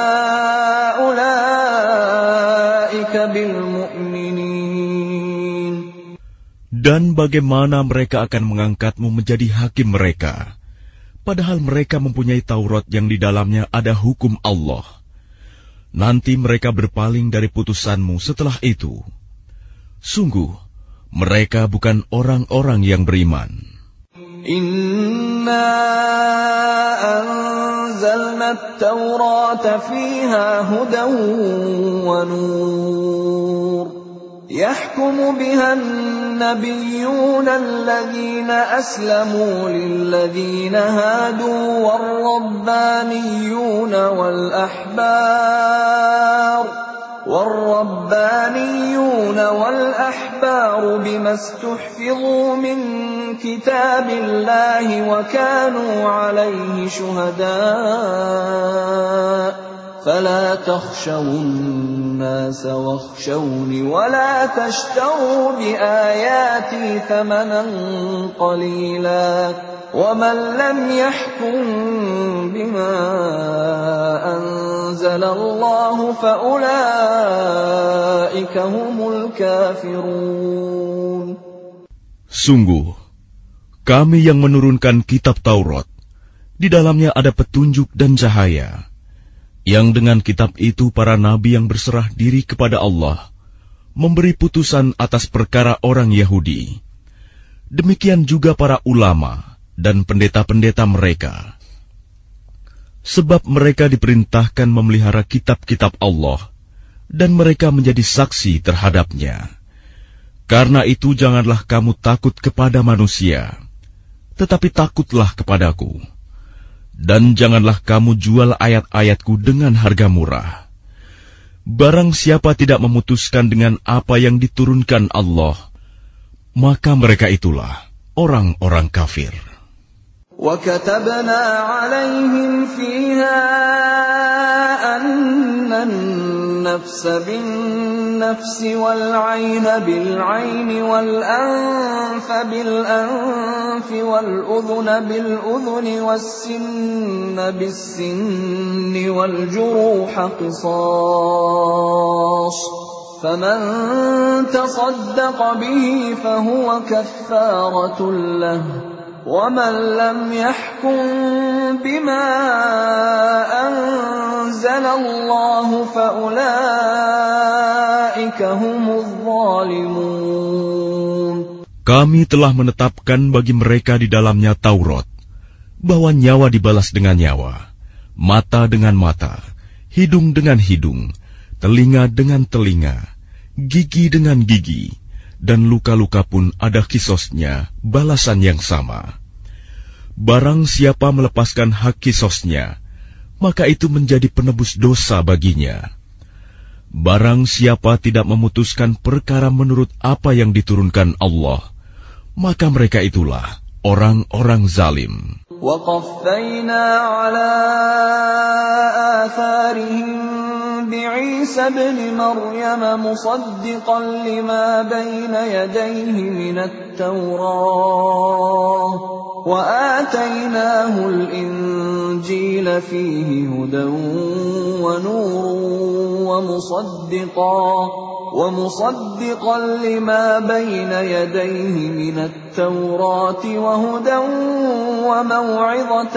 أُولَئِكَ بِالْمُؤْمِنِينَ. Dan bagaimana mereka akan mengangkatmu menjadi hakim mereka, padahal mereka mempunyai Taurat yang di dalamnya ada hukum Allah. Nanti mereka berpaling dari putusanmu setelah itu. Sungguh, mereka bukan orang-orang yang beriman. Inna anzalna at-taurata fiha hudan wa nur. يحكم بها النبيون الذين أسلموا للذين هادوا والربانيون والأحبار والربانيون والأحبار بما استحفظوا من كتاب الله وكانوا عليه شهداء فلا تخشوا الناس واخشوني ولا تشتروا بآياتي ثمنا قليلا ومن لم يحكم بما أنزل الله فأولئك هم الكافرون. Sungguh, kami yang menurunkan kitab Taurat, di dalamnya ada petunjuk dan cahaya, yang dengan kitab itu para nabi yang berserah diri kepada Allah memberi putusan atas perkara orang Yahudi. Demikian juga para ulama dan pendeta-pendeta mereka. Sebab mereka diperintahkan memelihara kitab-kitab Allah, dan mereka menjadi saksi terhadapnya. Karena itu janganlah kamu takut kepada manusia, tetapi takutlah kepadaku. Dan janganlah kamu jual ayat-ayatku dengan harga murah. Barang siapa tidak memutuskan dengan apa yang diturunkan Allah, maka mereka itulah orang-orang kafir. وَكَتَبْنَا عَلَيْهِمْ فِيهَا أَنَّ النَّفْسَ بِالنَّفْسِ وَالْعَيْنَ بِالْعَيْنِ وَالْأَنفَ بِالْأَنفِ وَالْأُذُنَ بِالْأُذُنِ وَالسِّنَّ بِالسِّنِّ وَالْجُرُوحَ قِصَاصٌ فَمَنْ تَصَدَّقَ بِهِ فَهُوَ كَفَّارَةٌ لَهُ وَمَنْ لَمْ يَحْكُمْ بِمَا أَنزَلَ اللَّهُ فَأُولَئِكَ هُمُ الظَّالِمُونَ. Kami telah menetapkan bagi mereka di dalamnya Taurat, bahwa nyawa dibalas dengan nyawa, mata dengan mata, hidung dengan hidung, telinga dengan telinga, gigi dengan gigi, dan luka-luka pun ada kisosnya, balasan yang sama. Barang siapa melepaskan hak kisosnya, maka itu menjadi penebus dosa baginya. Barang siapa tidak memutuskan perkara menurut apa yang diturunkan Allah, maka mereka itulah orang-orang zalim. وَقَفَّيْنَا عَلَى آثَارِهِمْ بِعِيسَى ابْنِ مَرْيَمَ مُصَدِّقًا لِمَا بَيْنَ يَدَيْهِ مِنَ التَّوْرَاةِ وَآتَيْنَاهُ الْإِنْجِيلَ فِيهِ هُدًى وَنُورٌ وَمُصَدِّقًا وَمُصَدِّقًا لِمَا بَيْنَ يَدَيْهِ مِنَ التَّوْرَاةِ وَهُدًى وَمَوْعِظَةً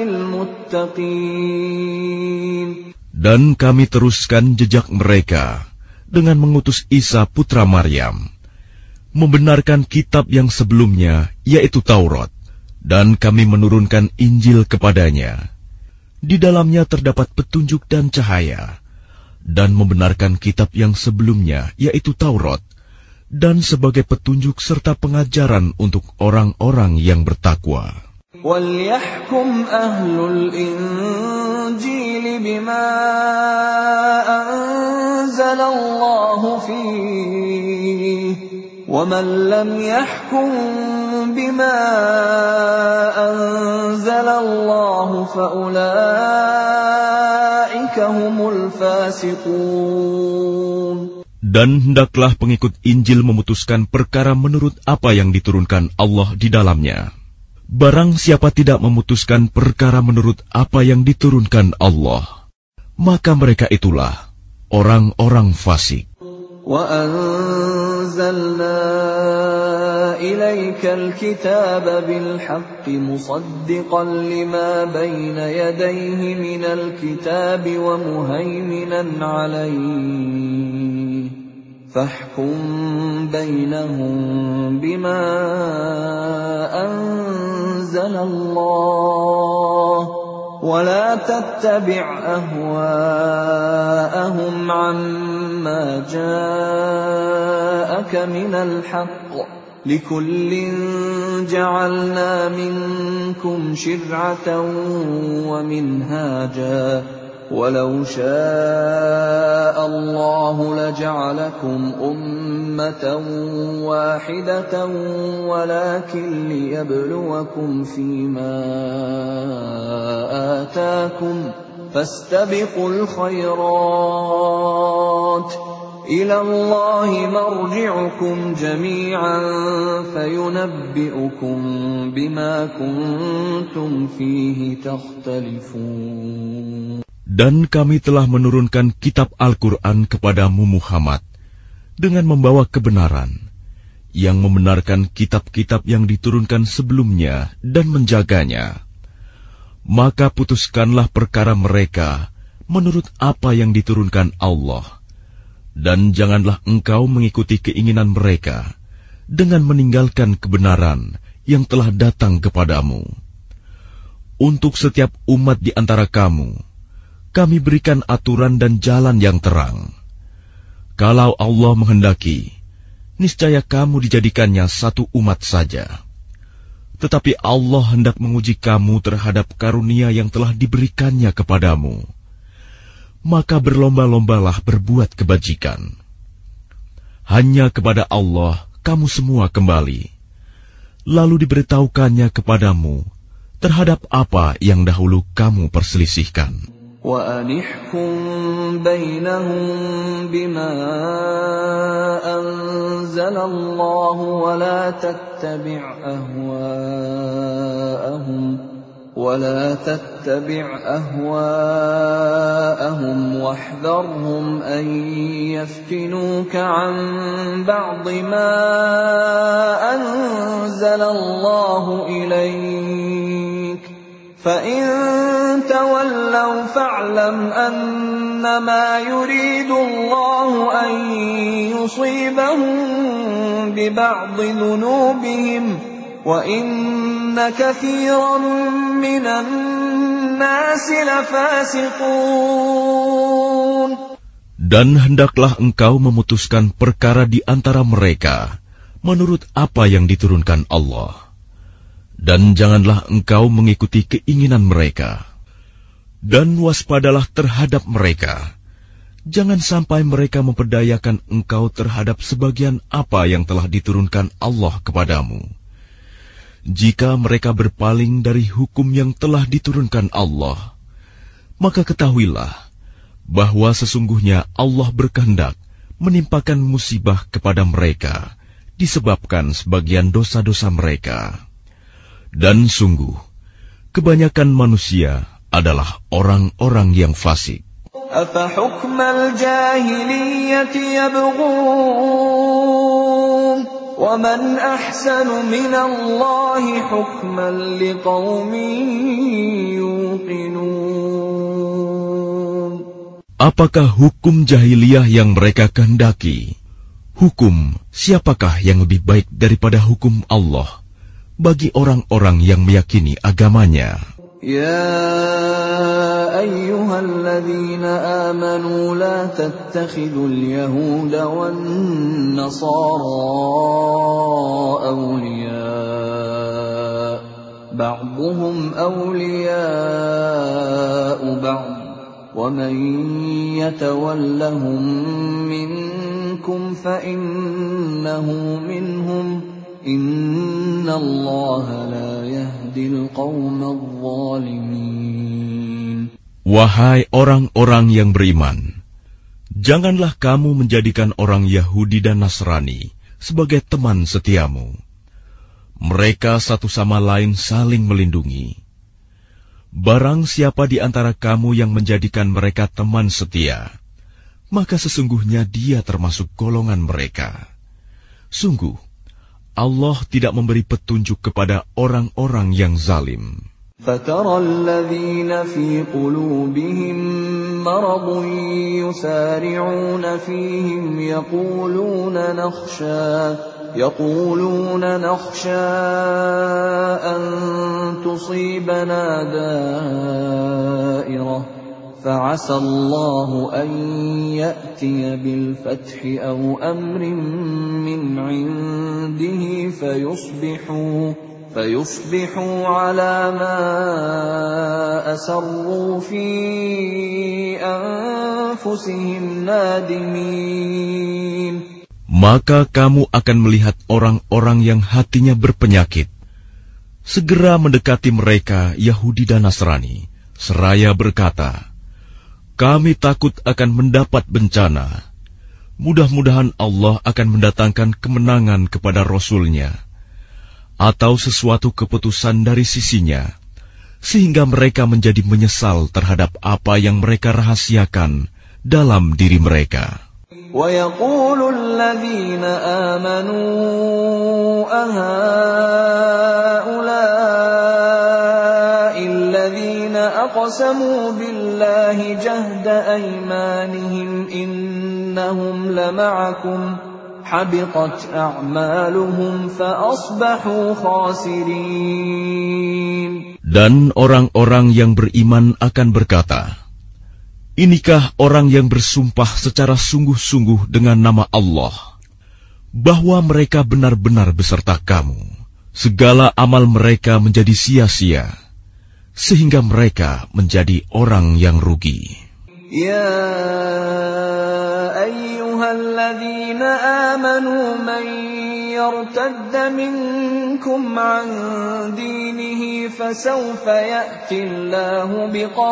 لِلْمُتَّقِينَ. Dan kami teruskan jejak mereka dengan mengutus Isa putra Maryam, membenarkan kitab yang sebelumnya, yaitu Taurat, dan kami menurunkan Injil kepadanya. Di dalamnya terdapat petunjuk dan cahaya, dan membenarkan kitab yang sebelumnya, yaitu Taurat, dan sebagai petunjuk serta pengajaran untuk orang-orang yang bertakwa. وَلْيَحْكُمْ أَهْلُ الْإِنْجِيلِ بِمَا أَنْزَلَ اللَّهُ فِيهِ وَمَنْ لَمْ يَحْكُمْ بِمَا أَنْزَلَ اللَّهُ فَأُولَئِكَ هُمُ الْفَاسِقُونَ. Dan hendaklah pengikut Injil memutuskan perkara menurut apa yang diturunkan Allah di dalamnya. Barang siapa tidak memutuskan perkara menurut apa yang diturunkan Allah, maka mereka itulah orang-orang fasik. وَأَنزَلْنَا إِلَيْكَ الْكِتَابَ بِالْحَقِّ مُصَدِّقًا لِمَا بَيْنَ يَدَيْهِ مِنَ الْكِتَابِ وَمُهَيْمِنًا عَلَيْهِ فَاحْكُمْ بَيْنَهُم بِمَا أَنزَلَ اللَّهُ وَلَا تَتَّبِعْ أَهْوَاءَهُمْ عَمَّا جَاءَكَ مِنَ الْحَقِّ لِكُلٍّ جَعَلْنَا مِنكُمْ شِرْعَةً وَمِنْهَاجًا وَلَوْ شَاءَ اللَّهُ لَجَعَلَكُمْ أُمَّةً وَاحِدَةً وَلَكِنْ لِيَبْلُوَكُمْ فِيمَا آتَاكُمْ فَاسْتَبِقُوا الْخَيْرَاتِ إِلَى اللَّهِ مَرْجِعُكُمْ جَمِيعًا فَيُنَبِّئُكُم بِمَا كُنتُمْ فِيهِ تَخْتَلِفُونَ. Dan kami telah menurunkan kitab Al-Quran kepadamu Muhammad dengan membawa kebenaran, yang membenarkan kitab-kitab yang diturunkan sebelumnya dan menjaganya. Maka putuskanlah perkara mereka menurut apa yang diturunkan Allah, dan janganlah engkau mengikuti keinginan mereka dengan meninggalkan kebenaran yang telah datang kepadamu. Untuk setiap umat di antara kamu, kami berikan aturan dan jalan yang terang. Kalau Allah menghendaki, niscaya kamu dijadikannya satu umat saja. Tetapi Allah hendak menguji kamu terhadap karunia yang telah diberikannya kepadamu. Maka berlomba-lombalah berbuat kebajikan. Hanya kepada Allah kamu semua kembali. Lalu diberitahukannya kepadamu terhadap apa yang dahulu kamu perselisihkan. وَأَنِحْكُمْ بَيْنَهُم بِمَا أَنزَلَ اللَّهُ وَلَا تَتَّبِعْ أَهْوَاءَهُمْ وَلَا تَتَّبِعْ أَهْوَاءَهُمْ وَاحْذَرْهُمْ أَن يَفْتِنُوكَ عَن بَعْضِ مَا أَنزَلَ اللَّهُ إِلَيْكَ فَإِن تَوَلَّوْا فَاعْلَمْ أَنَّمَا يُرِيدُ اللَّهُ أَن يُصِيبَهُم بِبَعْضِ ذُنُوبِهِمْ وَإِنَّ كَثِيرًا مِّنَ النَّاسِ لَفَاسِقُونَ. Dan hendaklah engkau memutuskan perkara di antara mereka menurut apa yang diturunkan Allah. Dan janganlah engkau mengikuti keinginan mereka. Dan waspadalah terhadap mereka. Jangan sampai mereka memperdayakan engkau terhadap sebagian apa yang telah diturunkan Allah kepadamu. Jika mereka berpaling dari hukum yang telah diturunkan Allah, maka ketahuilah bahwa sesungguhnya Allah berkehendak menimpakan musibah kepada mereka disebabkan sebagian dosa-dosa mereka. Dan sungguh, kebanyakan manusia adalah orang-orang yang fasik. أَفَحُكْمَ الْجَاهِلِيَّةِ يَبْغُونَ وَمَنْ أَحْسَنُ مِنَ اللَّهِ حُكْمًا لِقَوْمٍ يُوقِنُونَ. Apakah hukum jahiliyah yang mereka kehendaki? Hukum siapakah yang lebih baik daripada hukum Allah bagi orang-orang yang meyakini agamanya? Ya الذين آمنوا لا تتخذوا اليهود والنصارى أولياء بعضهم أولياء بعض ومن يتولهم منكم فإنه منهم إن الله لا يهدي القوم الظالمين. Wahai orang-orang yang beriman, janganlah kamu menjadikan orang Yahudi dan Nasrani sebagai teman setiamu. Mereka satu sama lain saling melindungi. Barang siapa di antara kamu yang menjadikan mereka teman setia, maka sesungguhnya dia termasuk golongan mereka. Sungguh, Allah tidak memberi petunjuk kepada orang-orang yang zalim. فَتَرَى الَّذِينَ فِي قُلُوبِهِم مَّرَضٌ يُسَارِعُونَ فِيهِمْ يَقُولُونَ نَخْشَىٰ يقولون نخشى أن تصيبنا دائرة فعسى الله أن يأتي بالفتح أو أمر من عنده فيصبحوا فيصبحوا على ما أسروا في أنفسهم نادمين. Maka kamu akan melihat orang-orang yang hatinya berpenyakit segera mendekati mereka Yahudi dan Nasrani, seraya berkata, kami takut akan mendapat bencana. Mudah-mudahan Allah akan mendatangkan kemenangan kepada Rasul-Nya, atau sesuatu keputusan dari sisinya, sehingga mereka menjadi menyesal terhadap apa yang mereka rahasiakan dalam diri mereka. وَيَقُولُ الَّذِينَ آمَنُوا أَهَٰؤُلَاءِ الَّذِينَ أَقْسَمُوا بِاللَّهِ جَهْدَ أَيْمَانِهِمْ إِنَّهُمْ لَمَعَكُمْ حَبِطَتْ أَعْمَالُهُمْ فَأَصْبَحُوا خَاسِرِينَ. Dan orang-orang yang beriman akan berkata, inikah orang yang bersumpah secara sungguh-sungguh dengan nama Allah, bahwa mereka benar-benar beserta kamu. Segala amal mereka menjadi sia-sia, sehingga mereka menjadi orang yang rugi. Ya ayyuhalladzina amanu man yartadda minkum an dinihi fasawfa ya'ti Allahu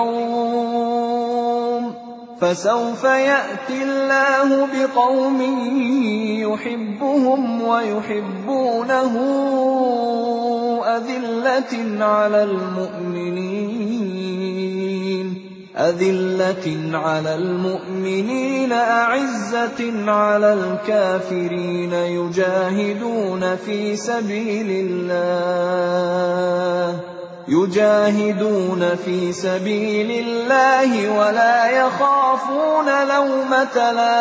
biqawm فسوف يأتي الله بقوم يحبهم ويحبونه أذلة على المؤمنين أذلة على المؤمنين أعزة على الكافرين يجاهدون في سبيل الله يجاهدون في سبيل الله ولا يخافون لومة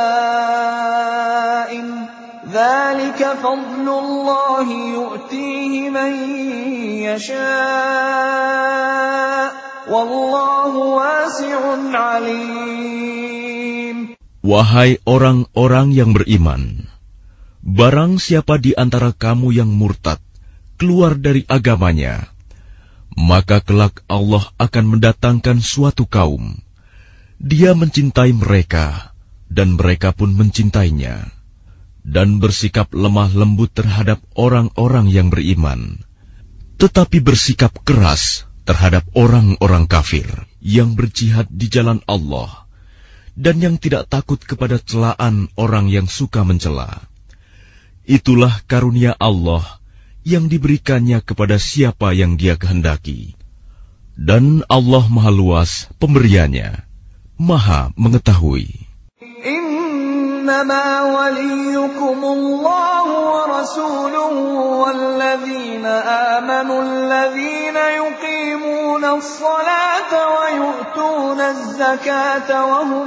لائم ذلك فضل الله يؤتيه من يشاء والله واسع عليم. Wahai orang-orang yang beriman, barang siapa di antara kamu yang murtad keluar dari agamanya, maka kelak Allah akan mendatangkan suatu kaum. Dia mencintai mereka, dan mereka pun mencintainya, dan bersikap lemah lembut terhadap orang-orang yang beriman, tetapi bersikap keras terhadap orang-orang kafir yang berjihad di jalan Allah, dan yang tidak takut kepada celaan orang yang suka mencela. Itulah karunia Allah yang diberikannya kepada siapa yang Dia kehendaki. Dan Allah Maha Luas pemberiannya, Maha mengetahui. Innama waliyukumullahu wa rasuluhu walladzina amanu alladzina yuqimuna as-salata wa yu'tuna az-zakata wa hum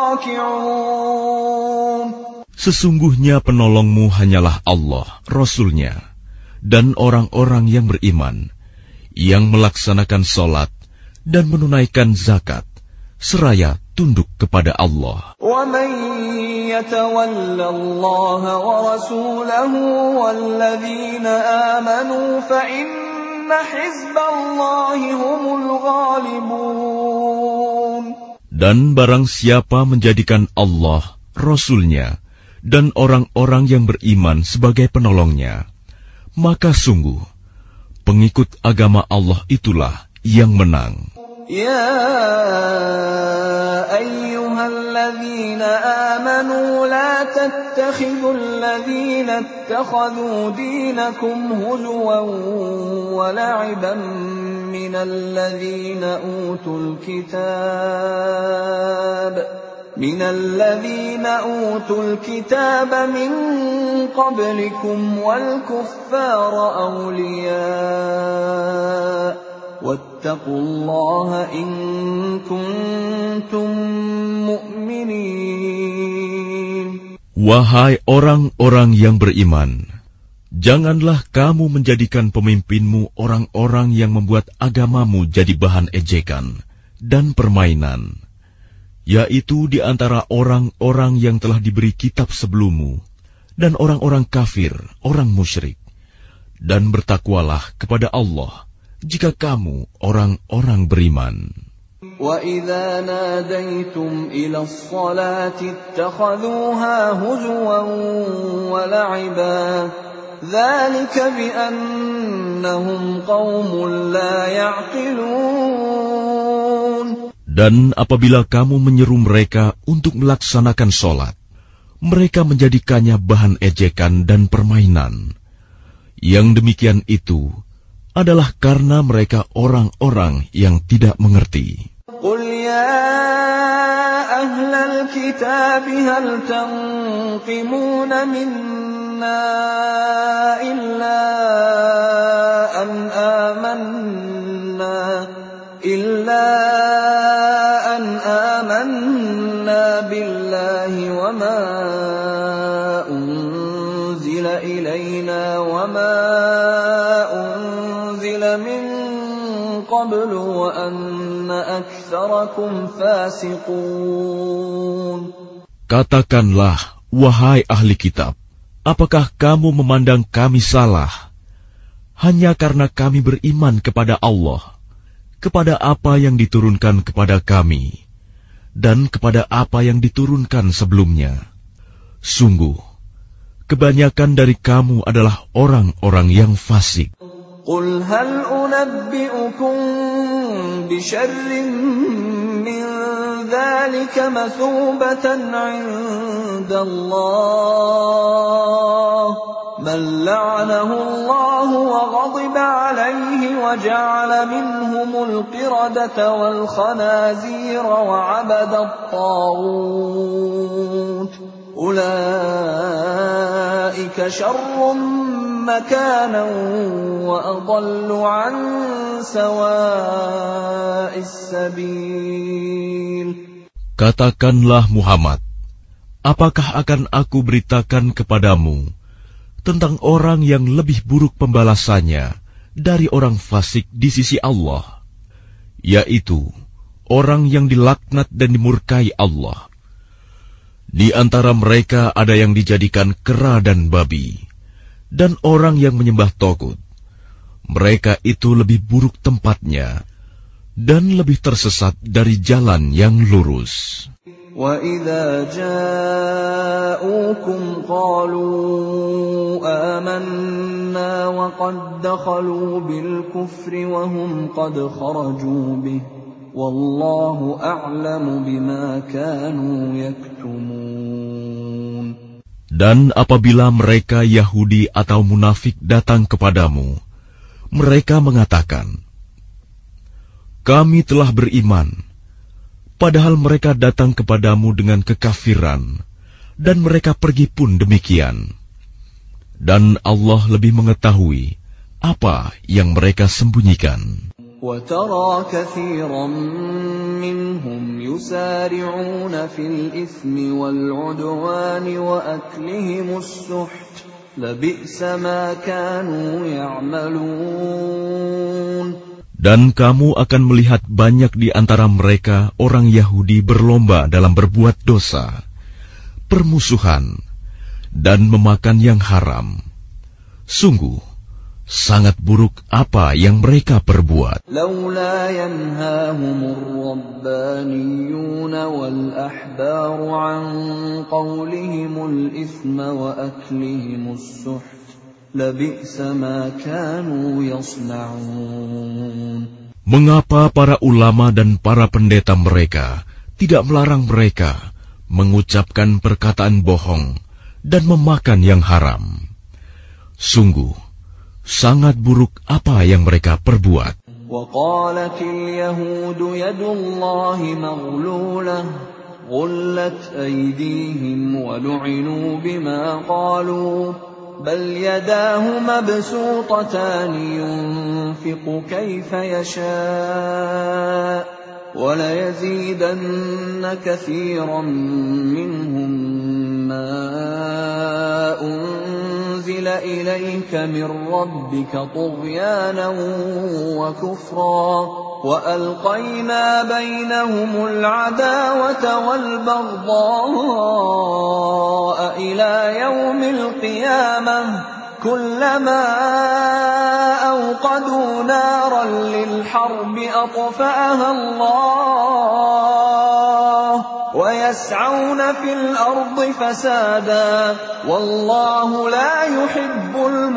raki'un. Sesungguhnya penolongmu hanyalah Allah, Rasul-Nya, dan orang-orang yang beriman, yang melaksanakan sholat dan menunaikan zakat, seraya tunduk kepada Allah. وَمَن يَتَوَلَّ اللَّهَ وَرَسُولَهُ وَالَّذِينَ آمَنُوا فَإِنَّ حِزْبَ اللَّهِ هُمُ الْغَالِبُونَ. Dan barang siapa menjadikan Allah, Rasul-Nya, dan orang-orang yang beriman sebagai penolongnya, maka sungguh pengikut agama Allah itulah yang menang. يا أيها الذين آمنوا لا تتخذوا الذين اتخذوا دينكم هزوا ولعبا من الذين أوتوا الكتاب من الذين أوتوا الكتاب من قبلكم والكفار أولياء واتقوا الله إن كنتم مؤمنين. Wahai orang-orang yang beriman, janganlah kamu menjadikan pemimpinmu orang-orang yang membuat agamamu jadi bahan ejekan dan permainan, yaitu di antara orang-orang yang telah diberi kitab sebelummu dan orang-orang kafir, orang musyrik. Dan bertakwalah kepada Allah jika kamu orang-orang beriman. وَإِذَا نَادَيْتُمْ إِلَى الصَّلَاةِ اتَّخَذُوهَا هُزُوًا وَلَعِبًا ذَلِكَ بِأَنَّهُمْ قَوْمٌ لَا يَعْقِلُونَ. Dan apabila kamu menyeru mereka untuk melaksanakan sholat, mereka menjadikannya bahan ejekan dan permainan. Yang demikian itu adalah karena mereka orang-orang yang tidak mengerti. قُلْ يَا أَهْلَ الْكِتَابِ هَلْ تَنقِمُونَ مِنَّا إِلَّا أَنْ آمَنَّا إِلَّا أَنْ آمَنَّا بِاللَّهِ وَمَا أُنْزِلَ إِلَيْنَا وَمَا أُنْزِلَ مِنْ قَبْلُ وَأَنَّ أَكْثَرَكُمْ فَاسِقُونَ. Katakanlah, wahai ahli kitab, apakah kamu memandang kami salah hanya karena kami beriman kepada Allah, kepada apa yang diturunkan kepada kami, dan kepada apa yang diturunkan sebelumnya? Sungguh, kebanyakan dari kamu adalah orang-orang yang fasik. قُلْ هَلْ أُنَبِّئُكُمْ بِشَرٍّ مِّن ذَلِكَ مَثُوبَةً عِندَ اللَّهِ مَن لَّعَنَهُ اللَّهُ وَغَضِبَ عَلَيْهِ وَجَعَلَ مِنْهُمُ الْقِرَدَةَ وَالْخَنَازِيرَ وَعَبَدَ الطَّاغُوتَ أُولَٰئِكَ شَرٌّ مَّكَانًا وَأَضَلُّ عَن سَوَاءِ السَّبِيلِ. Katakanlah Muhammad, apakah akan aku beritakan kepadamu tentang orang yang lebih buruk pembalasannya dari orang fasik di sisi Allah, yaitu orang yang dilaknat dan dimurkai Allah. Di antara mereka ada yang dijadikan kera dan babi, dan orang yang menyembah togut. Mereka itu lebih buruk tempatnya, dan lebih tersesat dari jalan yang lurus. وَإِذَا جَاءُوكُمْ قَالُوا آمَنَّا وَقَدْ دَخَلُوا بِالْكُفْرِ وَهُمْ قَدْ خَرَجُوا بِهِ وَاللَّهُ أَعْلَمُ بِمَا كَانُوا يَكْتُمُونَ. Dan apabila mereka Yahudi atau munafik datang kepadamu, mereka mengatakan, kami telah beriman, padahal mereka datang kepadamu dengan kekafiran, dan mereka pergi pun demikian. Dan Allah lebih mengetahui apa yang mereka sembunyikan. وَتَرَى كَثِيرًا مِّنْهُمْ يُسَارِعُونَ فِي الْإِثْمِ وَالْعُدْوَانِ وَأَكْلِهِمُ السُّحْتَ لَبِئْسَ مَا كَانُوا يَعْمَلُونَ. Dan kamu akan melihat banyak di antara mereka orang Yahudi berlomba dalam berbuat dosa, permusuhan, dan memakan yang haram. Sungguh, sangat buruk apa yang mereka perbuat. Laula yanhahumur rabbaniyun wal ahbaru an qawlihimul ithma wa aklihimus suht. Mengapa para ulama dan para pendeta mereka tidak melarang mereka mengucapkan perkataan bohong dan memakan yang haram? Sungguh, sangat buruk apa yang mereka perbuat. وَقَالَتِ الْيَهُودُ يَدُ اللَّهِ مَغْلُولَةٌ غُلَّتْ أَيْدِيهِمْ وَلُعِنُوا بِمَا قَالُوا بل يداه مبسوطتان ينفق كيف يشاء وليزيدن كثيرا منهم ما أنزل إليك من ربك طغيانا وكفرا وألقينا بينهم العداوة والبغضاء إلى يوم القيامة كلما أوقدوا نارا للحرب أطفأها الله ويسعون في الأرض فسادا والله لا يحب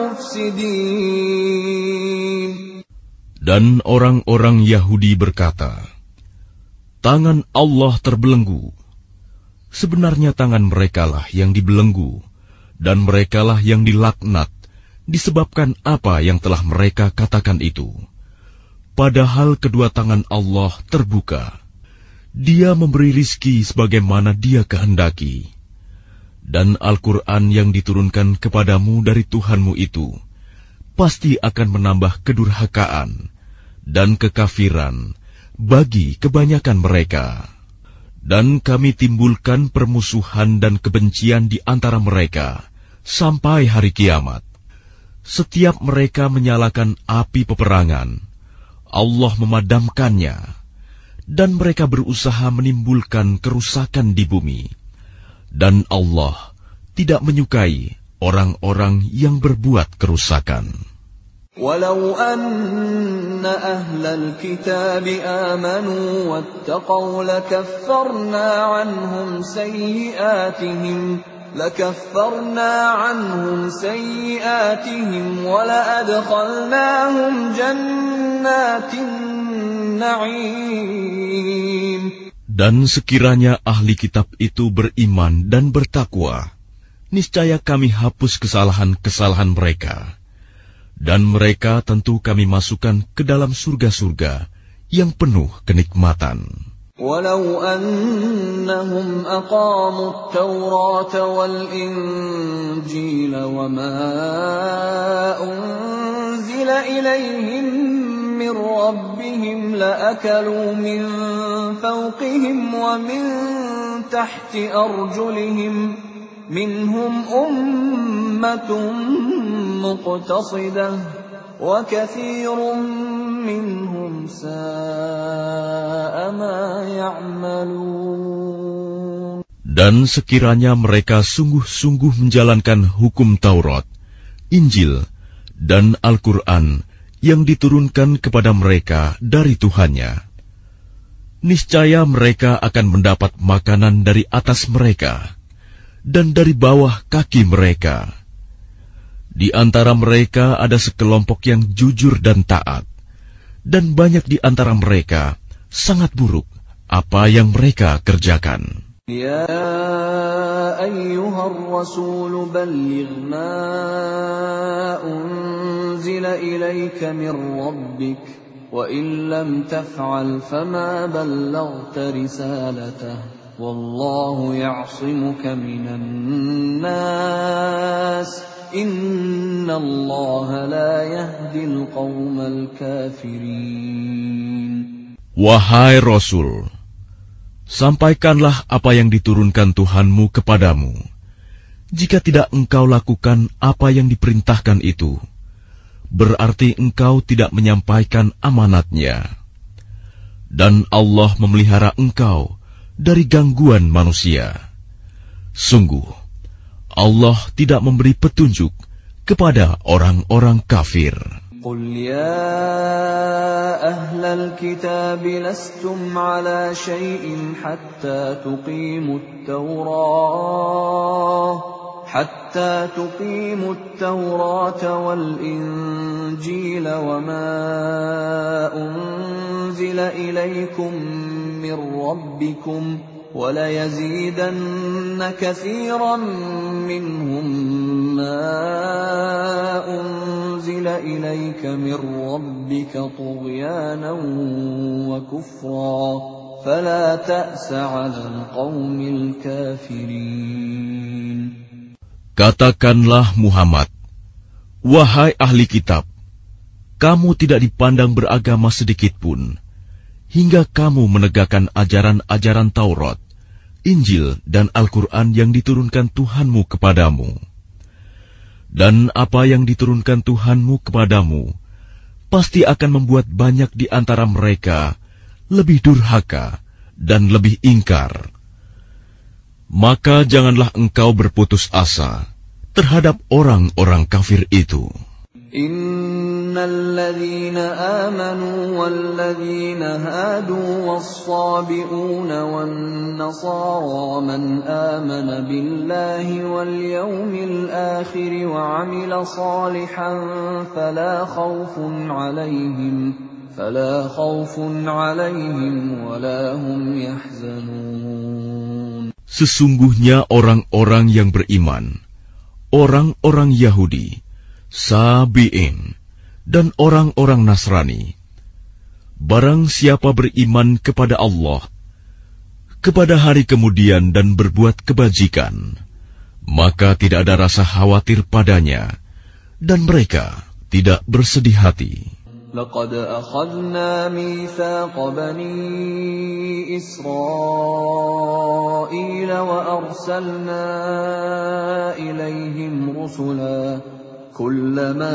المفسدين. Dan orang-orang Yahudi berkata, tangan Allah terbelenggu. Sebenarnya tangan merekalah yang dibelenggu, dan merekalah yang dilaknat, disebabkan apa yang telah mereka katakan itu. Padahal kedua tangan Allah terbuka. Dia memberi rizki sebagaimana Dia kehendaki. Dan Al-Quran yang diturunkan kepadamu dari Tuhanmu itu, pasti akan menambah kedurhakaan dan kekafiran bagi kebanyakan mereka. Dan kami timbulkan permusuhan dan kebencian di antara mereka sampai hari kiamat. Setiap mereka menyalakan api peperangan, Allah memadamkannya, dan mereka berusaha menimbulkan kerusakan di bumi. Dan Allah tidak menyukai orang-orang yang berbuat kerusakan. Walau anna ahlal kitab amanu wattaqaw lakaffarna anhum sayyi'atihim lakaffarna anhum sayyi'atihim wa la'adkhalnahum jannatin na'im. Dan sekiranya ahli kitab itu beriman dan bertakwa, niscaya kami hapus kesalahan-kesalahan mereka. Dan mereka tentu kami masukkan ke dalam surga-surga yang penuh kenikmatan. Walau annahum aqamu at-taurata wal-injila wa ma unzila ilayhim min rabbihim la'akalu min fawqihim wa min tahti arjulihim minhum ummatun muqtasidah wa kathirun minhum sa'a ma ya'malun. Dan sekiranya mereka sungguh-sungguh menjalankan hukum Taurat, Injil, dan Al-Quran yang diturunkan kepada mereka dari Tuhannya, niscaya mereka akan mendapat makanan dari atas mereka dan dari bawah kaki mereka. Di antara mereka ada sekelompok yang jujur dan taat, dan banyak di antara mereka sangat buruk apa yang mereka kerjakan. Ya ayyuhar rasul balligh ma unzila ilayka min rabbik wa in lam taf'al fama ballaghta risalatahu wallahu ya'simuka minan nas innallaha la yahdil qaumal kafirin. Wahai Rasul, sampaikanlah apa yang diturunkan Tuhanmu kepadamu. Jika tidak engkau lakukan apa yang diperintahkan itu, berarti engkau tidak menyampaikan amanatnya. Dan Allah memelihara engkau dari gangguan manusia. Sungguh, Allah tidak memberi petunjuk kepada orang-orang kafir. قل يا أهل الكتاب لستم على شيء حتى تقيموا التوراة حتى تقيموا التوراة والإنجيل وما أنزل إليكم من ربكم وَلَيَزِيدَنَّ كَثِيرًا مِّنْهُمْ مَا أُنْزِلَ إِلَيْكَ مِنْ رَبِّكَ طُغْيَانًا وَكُفْرًا فَلَا تَأْسَ عَلَى الْقَوْمِ الْكَافِرِينَ. Katakanlah Muhammad, wahai ahli kitab, kamu tidak dipandang beragama sedikitpun, hingga kamu menegakkan ajaran-ajaran Taurat, Injil, dan Al-Quran yang diturunkan Tuhanmu kepadamu. Dan apa yang diturunkan Tuhanmu kepadamu, pasti akan membuat banyak di antara mereka lebih durhaka dan lebih ingkar. Maka janganlah engkau berputus asa terhadap orang-orang kafir itu. Innalladzina amanu walladzina hadu was-sabi'una wan-nasara man amana billahi wal yawmil akhir wa 'amila salihan fala khawfun 'alaihim fala khawfun 'alaihim wa la hum yahzanun. Sesungguhnya orang-orang yang beriman, orang-orang Yahudi, Sabi'in, dan orang-orang Nasrani, barang siapa beriman kepada Allah, kepada hari kemudian dan berbuat kebajikan, maka tidak ada rasa khawatir padanya, dan mereka tidak bersedih hati. لقد أخذنا ميثاق بني إسرائيل وأرسلنا إليهم رسلا كلما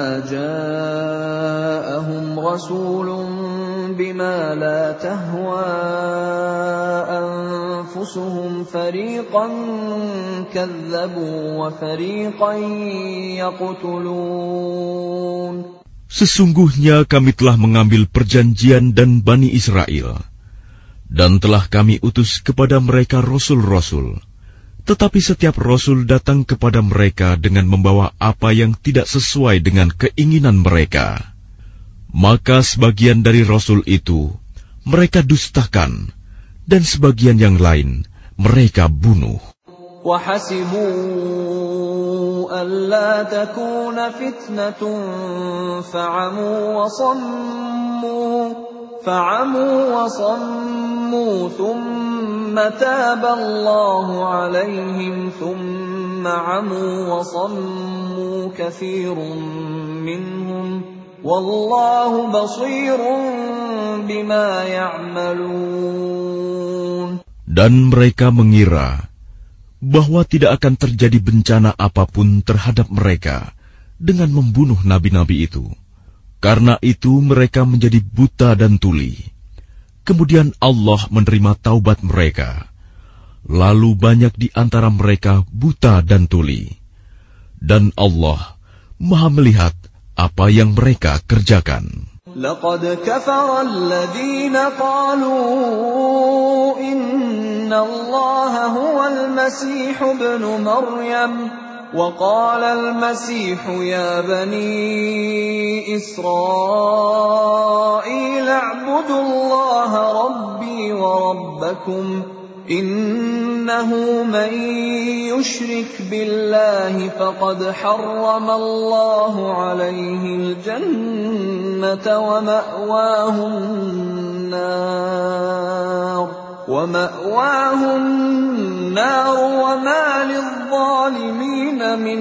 جاءهم رسول بما لا تهوى أنفسهم فريقا كذبوا وفريقا يقتلون. Sesungguhnya kami telah mengambil perjanjian dan Bani Israel, dan telah kami utus kepada mereka rasul-rasul. Tetapi setiap rasul datang kepada mereka dengan membawa apa yang tidak sesuai dengan keinginan mereka. Maka sebagian dari rasul itu mereka dustakan, dan sebagian yang lain mereka bunuh. وَحَسِبُوا أَلَّا تَكُونَ فِتْنَةٌ فَعَمُوا وَصَمُّوا فَعَمُوا وَصَمُّوا ثُمَّ تَابَ اللَّهُ عَلَيْهِمْ ثُمَّ عَمُوا وَصَمُّوا كَثِيرٌ مِّنْهُمْ وَاللَّهُ بَصِيرٌ بِمَا يَعْمَلُونَ. Dan mereka mengira bahwa tidak akan terjadi bencana apapun terhadap mereka dengan membunuh nabi-nabi itu. Karena itu mereka menjadi buta dan tuli. Kemudian Allah menerima taubat mereka. Lalu banyak di antara mereka buta dan tuli. Dan Allah Maha melihat apa yang mereka kerjakan. لقد كفر الذين قالوا إن الله هو المسيح ابن مريم وقال المسيح يا بني إسرائيل اعبدوا الله ربي وربكم إنه من يشرك بالله فقد حرم الله عليه الجنة ومأواه النار ومأواه النار وما للظالمين من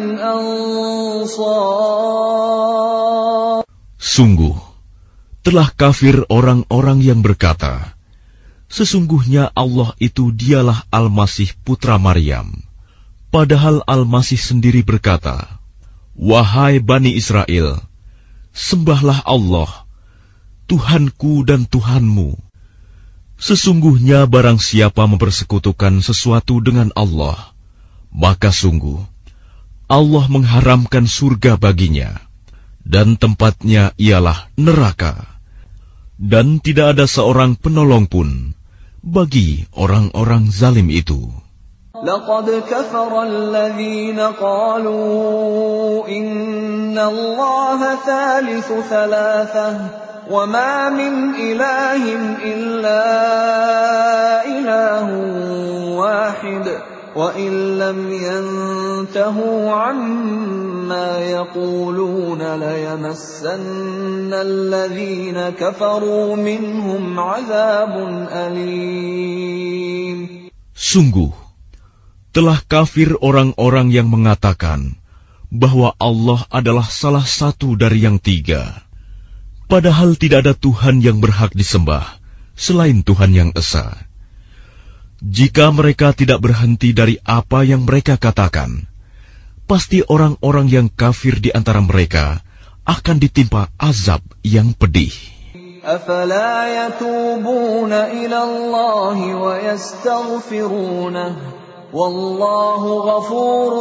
أنصار. Sungguh, telah kafir orang-orang yang berkata, sesungguhnya Allah itu dialah Al-Masih putra Maryam. Padahal Al-Masih sendiri berkata, wahai Bani Israel, sembahlah Allah, Tuhanku dan Tuhanmu. Sesungguhnya barang siapa mempersekutukan sesuatu dengan Allah, maka sungguh Allah mengharamkan surga baginya, dan tempatnya ialah neraka. Dan tidak ada seorang penolong pun bagi orang-orang zalim itu. لقد كفر الذين قالوا إن الله ثالث ثلاثة وما من إله إلا إله واحد وإن لم ينتهوا عما يقولون ليمسن الذين كفروا منهم عذاب أليم. Sungguh, telah kafir orang-orang yang mengatakan bahwa Allah adalah salah satu dari yang tiga, padahal tidak ada Tuhan yang berhak disembah selain Tuhan yang esa. Jika mereka tidak berhenti dari apa yang mereka katakan, pasti orang-orang yang kafir di antara mereka akan ditimpa azab yang pedih. أفلا يتوبون إلى الله ويستغفرونه والله غفور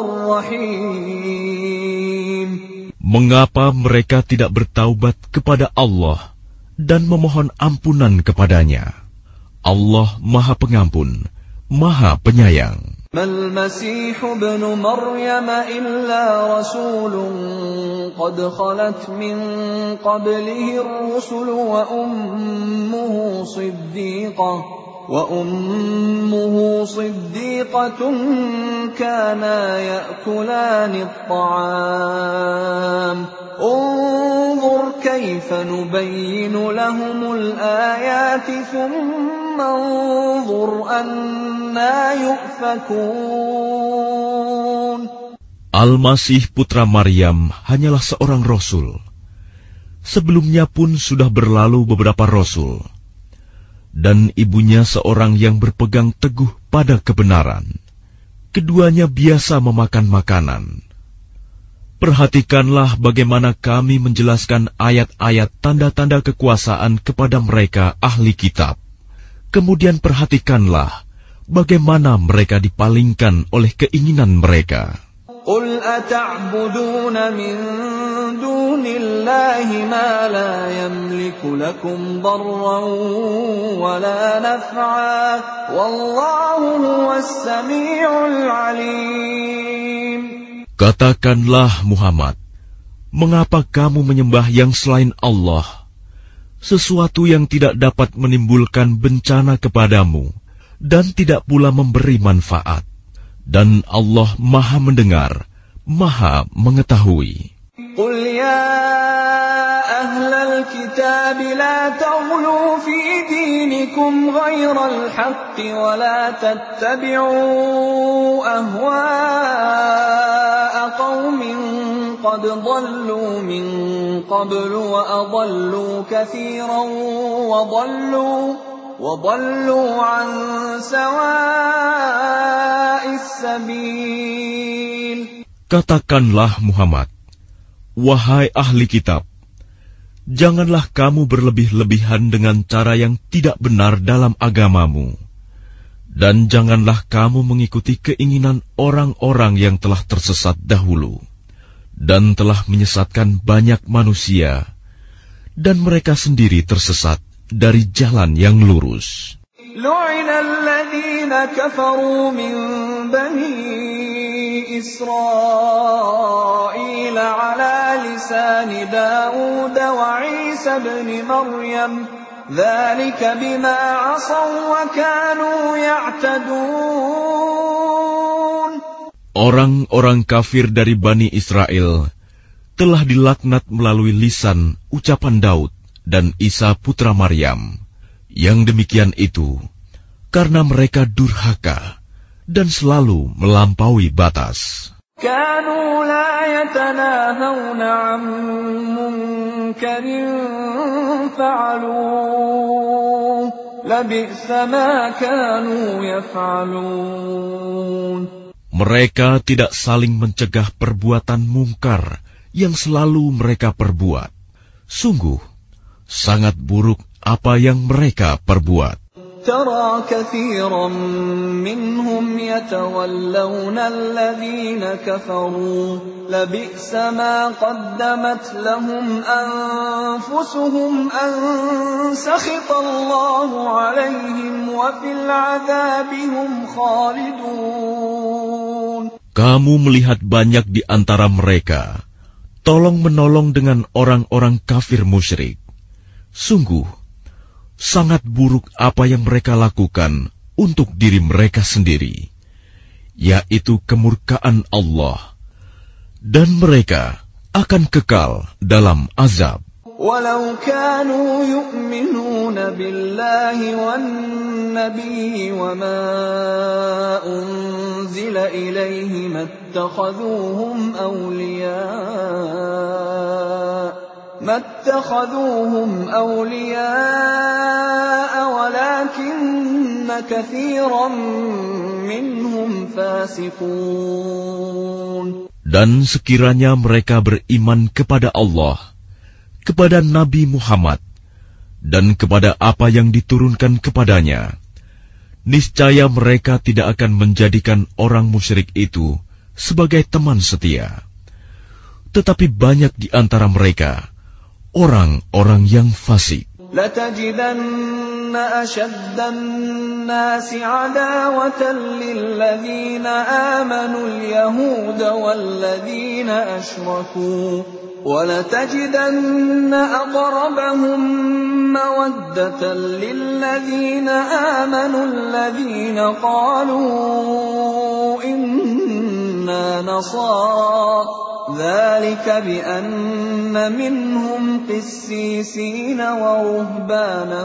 رحيم. Mengapa mereka tidak bertaubat kepada Allah dan memohon ampunan kepadanya? Allah Maha Pengampun, Maha Penyayang. ما المسيح ابن مريم إلا رسول قد خلت من قبله الرسل وأمه صديقة وأمه صديقة كانا يأكلان الطعام انظر كيف نبين لهم الآيات ثم انظر أنا يؤفكون. Al-Masih putra Maryam hanyalah seorang rasul. Sebelumnya pun sudah berlalu beberapa rasul, dan ibunya seorang yang berpegang teguh pada kebenaran. Keduanya biasa memakan makanan. Perhatikanlah bagaimana kami menjelaskan ayat-ayat tanda-tanda kekuasaan kepada mereka ahli kitab. Kemudian perhatikanlah bagaimana mereka dipalingkan oleh keinginan mereka. قل أتعبدون من دون الله ما لا يملك لكم ضرا ولا نفعا والله هو السميع العليم. Katakanlah Muhammad, mengapa kamu menyembah yang selain Allah, sesuatu yang tidak dapat menimbulkan bencana kepadamu dan tidak pula memberi manfaat, dan Allah Maha mendengar, Maha mengetahui. قل يا أهل الكتاب لا تغلوا في دينكم غير الحق ولا تتبعوا أهواء قوم قد ضلوا من قبل وأضلوا كثيرا وضلوا وضلوا عن سواء السبيل. Katakanlah Muhammad, wahai ahli kitab, janganlah kamu berlebih-lebihan dengan cara yang tidak benar dalam agamamu, dan janganlah kamu mengikuti keinginan orang-orang yang telah tersesat dahulu, dan telah menyesatkan banyak manusia, dan mereka sendiri tersesat dari jalan yang lurus. لعن الذين كفروا من بني إسرائيل على لسان داود وعيسى بن مريم ذلك بما عصوا وكانوا يعتدون. Orang-orang kafir dari Bani Israel telah dilaknat melalui lisan ucapan Daud dan Isa putra Maryam. Yang demikian itu karena mereka durhaka dan selalu melampaui batas. كانوا لا يتناهون عن منكر فعلوه لبئس ما كانوا يفعلون. Mereka tidak saling mencegah perbuatan mungkar yang selalu mereka perbuat. Sungguh, sangat buruk apa yang mereka perbuat. ترى كثيرا منهم يتولون الذين كفروا لبئس ما قدمت لهم أنفسهم أن سخط الله عليهم وفي العذاب هم خالدون. Kamu melihat banyak di antara mereka tolong-menolong dengan orang-orang kafir musyrik. Sungguh, sangat buruk apa yang mereka lakukan untuk diri mereka sendiri, yaitu kemurkaan Allah, dan mereka akan kekal dalam azab. ولو كانوا يؤمنون بالله والنبي وما أنزل إليه ما اتخذوهم أولياء ما اتخذوهم أولياء ولكن كثيرا منهم فاسقون. Dan sekiranya mereka beriman kepada Allah, kepada Nabi Muhammad, dan kepada apa yang diturunkan kepadanya, niscaya mereka tidak akan menjadikan orang musyrik itu sebagai teman setia. Tetapi banyak di antara mereka orang-orang yang fasik. لَتَجِدَنَّ أَشَدَّ النَّاسِ عَدَاوَةً لِلَّذِينَ آمَنُوا الْيَهُودَ وَالَّذِينَ أَشْرَكُوا وَلَتَجِدَنَّ أَقْرَبَهُم مَّوَدَّةً لِلَّذِينَ آمَنُوا الَّذِينَ قَالُوا إِنَّا نَصَارَى ذلك بأن منهم قسيسين ورهبانا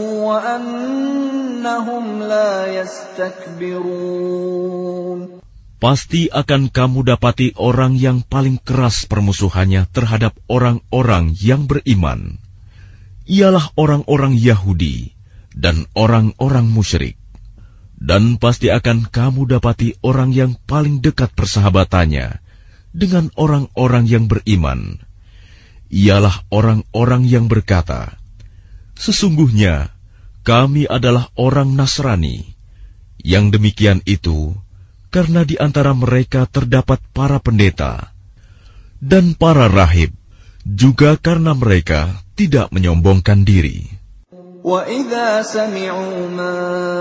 وأنهم لا يستكبرون. Pasti akan kamu dapati orang yang paling keras permusuhannya terhadap orang-orang yang beriman, ialah orang-orang Yahudi dan orang-orang musyrik. Dan pasti akan kamu dapati orang yang paling dekat persahabatannya dengan orang-orang yang beriman, ialah orang-orang yang berkata, sesungguhnya kami adalah orang Nasrani. Yang demikian itu karena di antara mereka terdapat para pendeta dan para rahib, juga karena mereka tidak menyombongkan diri. وَإِذَا سَمِعُوا مَا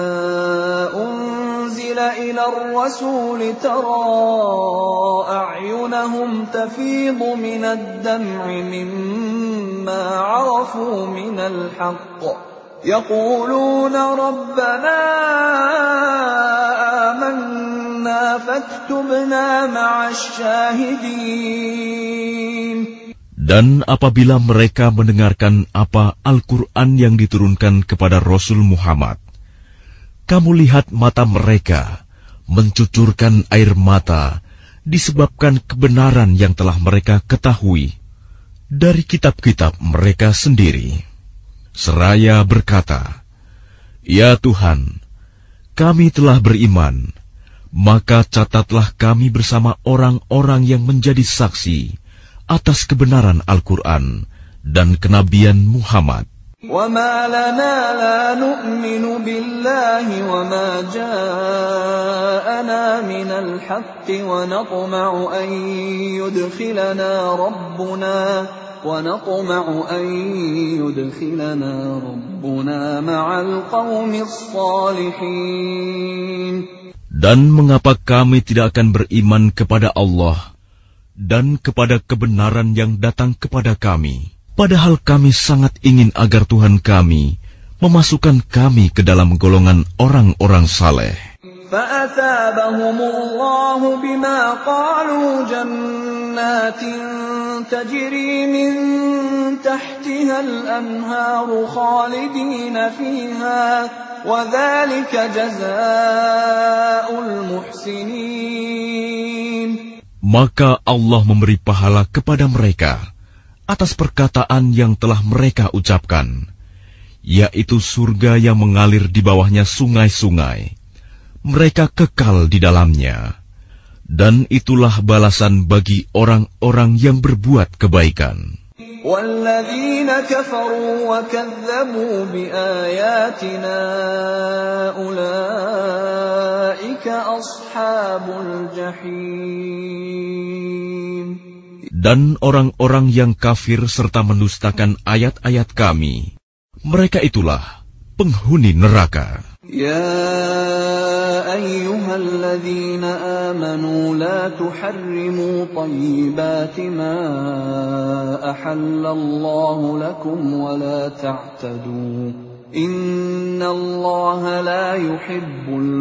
أُنزِلَ إِلَى الرَّسُولِ تَرَى أَعْيُنَهُمْ تَفِيضُ مِنَ الدَّمْعِ مِمَّا عَرَفُوا مِنَ الْحَقِّ يَقُولُونَ رَبَّنَا آمَنَّا فَاكْتُبْنَا مَعَ الشَّاهِدِينَ. Dan apabila mereka mendengarkan apa Al-Quran yang diturunkan kepada Rasul Muhammad, kamu lihat mata mereka mencucurkan air mata disebabkan kebenaran yang telah mereka ketahui dari kitab-kitab mereka sendiri. Seraya berkata, "Ya Tuhan, kami telah beriman, maka catatlah kami bersama orang-orang yang menjadi saksi atas kebenaran Al-Quran dan kenabian Muhammad." وَمَا لَنَا لَا نُؤْمِنُ بِاللَّهِ وَمَا جَاءَنَا مِنَ الْحَقِّ وَنَطْمَعُ أَن يُدْخِلَنَا رَبُّنَا وَنَطْمَعُ أَن يُدْخِلَنَا رَبُّنَا مَعَ الْقَوْمِ الصَّالِحِينَ. Dan mengapa kami tidak akan beriman kepada Allah dan kepada kebenaran yang datang kepada kami, padahal kami sangat ingin agar Tuhan kami memasukkan kami ke dalam golongan orang-orang saleh. فَأَثَابَهُمُ اللَّهُ بِمَا قَالُوا جَنَّاتٍ تَجْرِي مِن تَحْتِهَا الْأَنْهَارُ خَالِدِينَ فِيهَا وَذَلِكَ جَزَاءُ الْمُحْسِنِينَ. Maka Allah memberi pahala kepada mereka atas perkataan yang telah mereka ucapkan, yaitu surga yang mengalir di bawahnya sungai-sungai. Mereka kekal di dalamnya, dan itulah balasan bagi orang-orang yang berbuat kebaikan. وَالَّذِينَ كَفَرُوا وَكَذَّبُوا بِآيَاتِنَا أُولَئِكَ أَصْحَابُ الْجَحِيمِ. Dan orang-orang yang kafir serta mendustakan ayat-ayat Kami, mereka itulah penghuni neraka. يا أيها الذين آمنوا لا تحرموا طيبات ما أحل الله لكم ولا تعتدوا إن الله لا يحب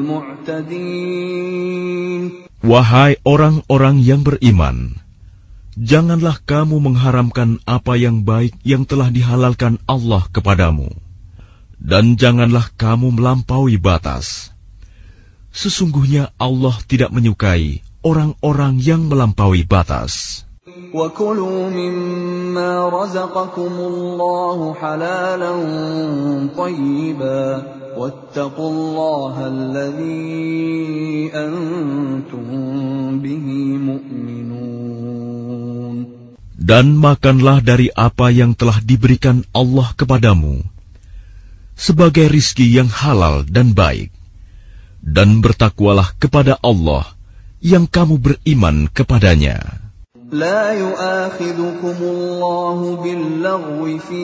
المعتدين. Wahai orang-orang yang beriman, janganlah kamu mengharamkan apa yang baik yang telah dihalalkan Allah kepadamu. Dan janganlah kamu melampaui batas. Sesungguhnya Allah tidak menyukai orang-orang yang melampaui batas. وَكُلُوا مِمَّا رَزَقَكُمُ اللَّهُ حَلَالًا طَيِّبًا وَاتَّقُوا اللَّهَ الَّذِي أَنْتُمْ بِهِ مُؤْمِنُونَ. Dan makanlah dari apa yang telah diberikan Allah kepadamu sebagai rizki yang halal dan baik, dan bertakwalah kepada Allah yang kamu beriman kepadanya. لا يؤاخذكم الله باللغو في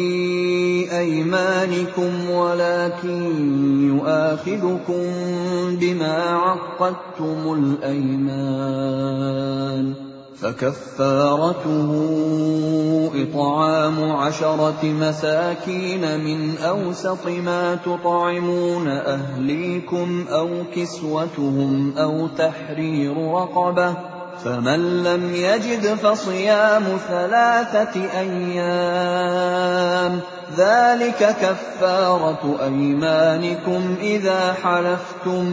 أيمانكم ولكن يؤاخذكم بما عقدتم الأيمان فكفارته إطعام عشرة مساكين من أوسط ما تطعمون أهليكم أو كسوتهم أو تحرير رقبة فمن لم يجد فصيام ثلاثة أيام ذلك كفارة أيمانكم إذا حلفتم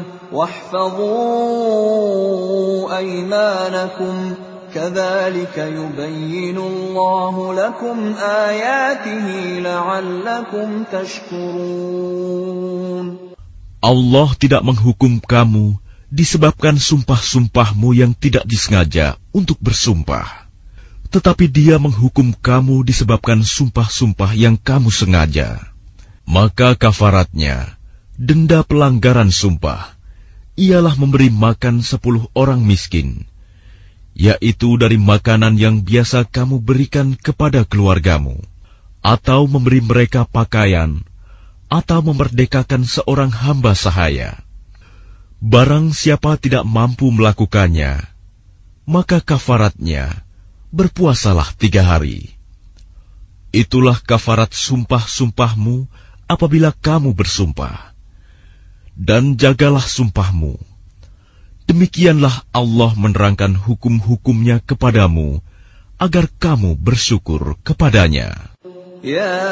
واحفظوا أيمانكم كذلك يبين الله لكم آياته لعلكم تشكرون. Allah tidak menghukum kamu disebabkan sumpah-sumpahmu yang tidak disengaja untuk bersumpah, tetapi Dia menghukum kamu disebabkan sumpah-sumpah yang kamu sengaja. Maka kafaratnya, denda pelanggaran sumpah, ialah memberi makan sepuluh orang miskin, yaitu dari makanan yang biasa kamu berikan kepada keluargamu, atau memberi mereka pakaian, atau memerdekakan seorang hamba sahaya. Barang siapa tidak mampu melakukannya, maka kafaratnya berpuasalah tiga hari. Itulah kafarat sumpah-sumpahmu apabila kamu bersumpah. Dan jagalah sumpahmu. Demikianlah Allah menerangkan hukum-hukumnya kepadamu, agar kamu bersyukur kepadanya. Ya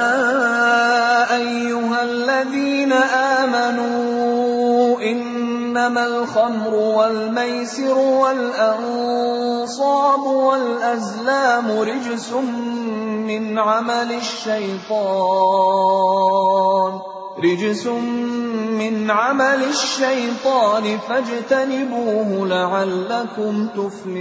ayyuhalladzina amanu innamal khamru wal maisiru wal ansabu wal azlamu rijsum min amali syaitan rijsum min amali syaitan fajtanibuhu la'allakum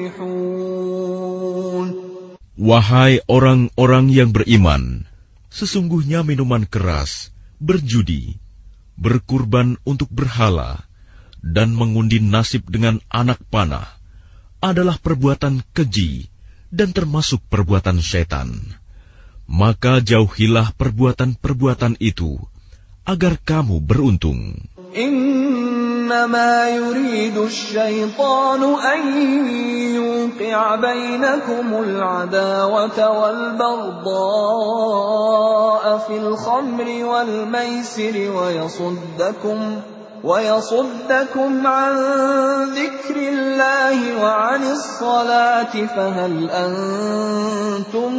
tuflihun. Wahai orang-orang yang beriman, sesungguhnya minuman keras, berjudi, berkurban untuk berhala, dan mengundi nasib dengan anak panah adalah perbuatan keji dan termasuk perbuatan setan. Maka jauhilah perbuatan-perbuatan itu, agar kamu beruntung. إنما يريد الشيطان أن يوقع بينكم العداوة والبغضاء في الخمر والميسر ويصدكم ويصدكم عن ذكر الله وعن الصلاة فهل أنتم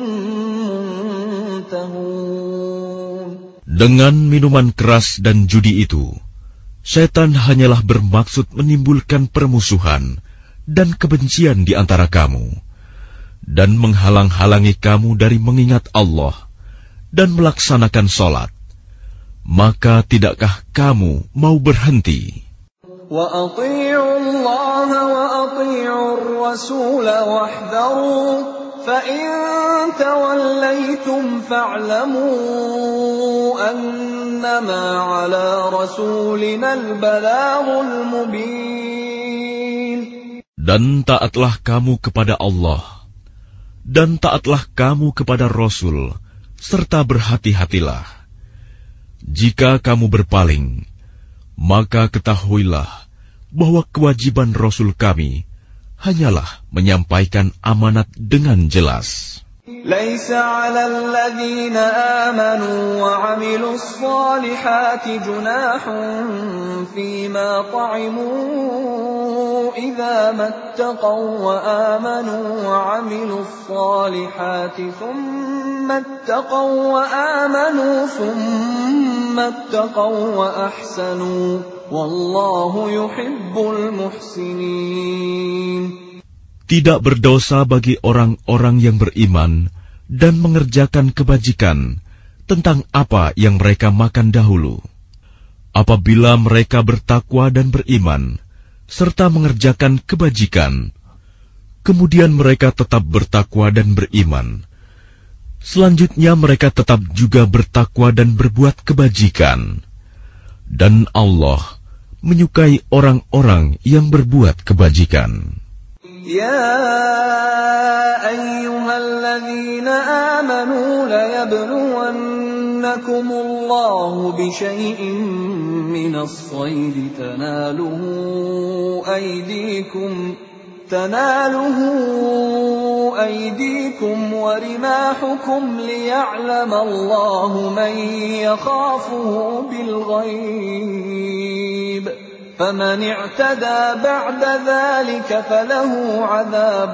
منتهون. Dengan minuman keras dan judi itu, setan hanyalah bermaksud menimbulkan permusuhan dan kebencian di antara kamu, dan menghalang-halangi kamu dari mengingat Allah dan melaksanakan sholat. Maka tidakkah kamu mau berhenti? Wa ati'u Allah wa ati'u ar-rasul wahdharu فَإِن تَوَلَّيْتُمْ فَاعْلَمُوا أَنَّمَا عَلَى رَسُولِنَا الْبَلَاغُ الْمُبِينُ. Dan taatlah kamu kepada Allah, dan taatlah kamu kepada Rasul, serta berhati-hatilah. Jika kamu berpaling, maka ketahuilah bahwa kewajiban Rasul kami hanyalah menyampaikan amanat dengan jelas. لَيْسَ عَلَى الَّذِينَ آمَنُوا وَعَمِلُوا الصَّالِحَاتِ جُنَاحٌ فِيمَا طَعِمُوا إِذَا مَا اتَّقَوا وَآمَنُوا وَعَمِلُوا الصَّالِحَاتِ ثُمَّ اتَّقَوا وَآمَنُوا ثُمَّ اتَّقَوا وَأَحْسَنُوا وَاللَّهُ يُحِبُّ الْمُحْسِنِينَ. Tidak berdosa bagi orang-orang yang beriman dan mengerjakan kebajikan tentang apa yang mereka makan dahulu. Apabila mereka bertakwa dan beriman, serta mengerjakan kebajikan, kemudian mereka tetap bertakwa dan beriman. Selanjutnya mereka tetap juga bertakwa dan berbuat kebajikan. Dan Allah menyukai orang-orang yang berbuat kebajikan. يا أيها الذين آمنوا ليبلونكم الله بشيء من الصيد تناله أيديكم تناله أيديكم ورماحكم ليعلم الله من يخافه بالغيب فمن اعتدى بعد ذلك فله عذاب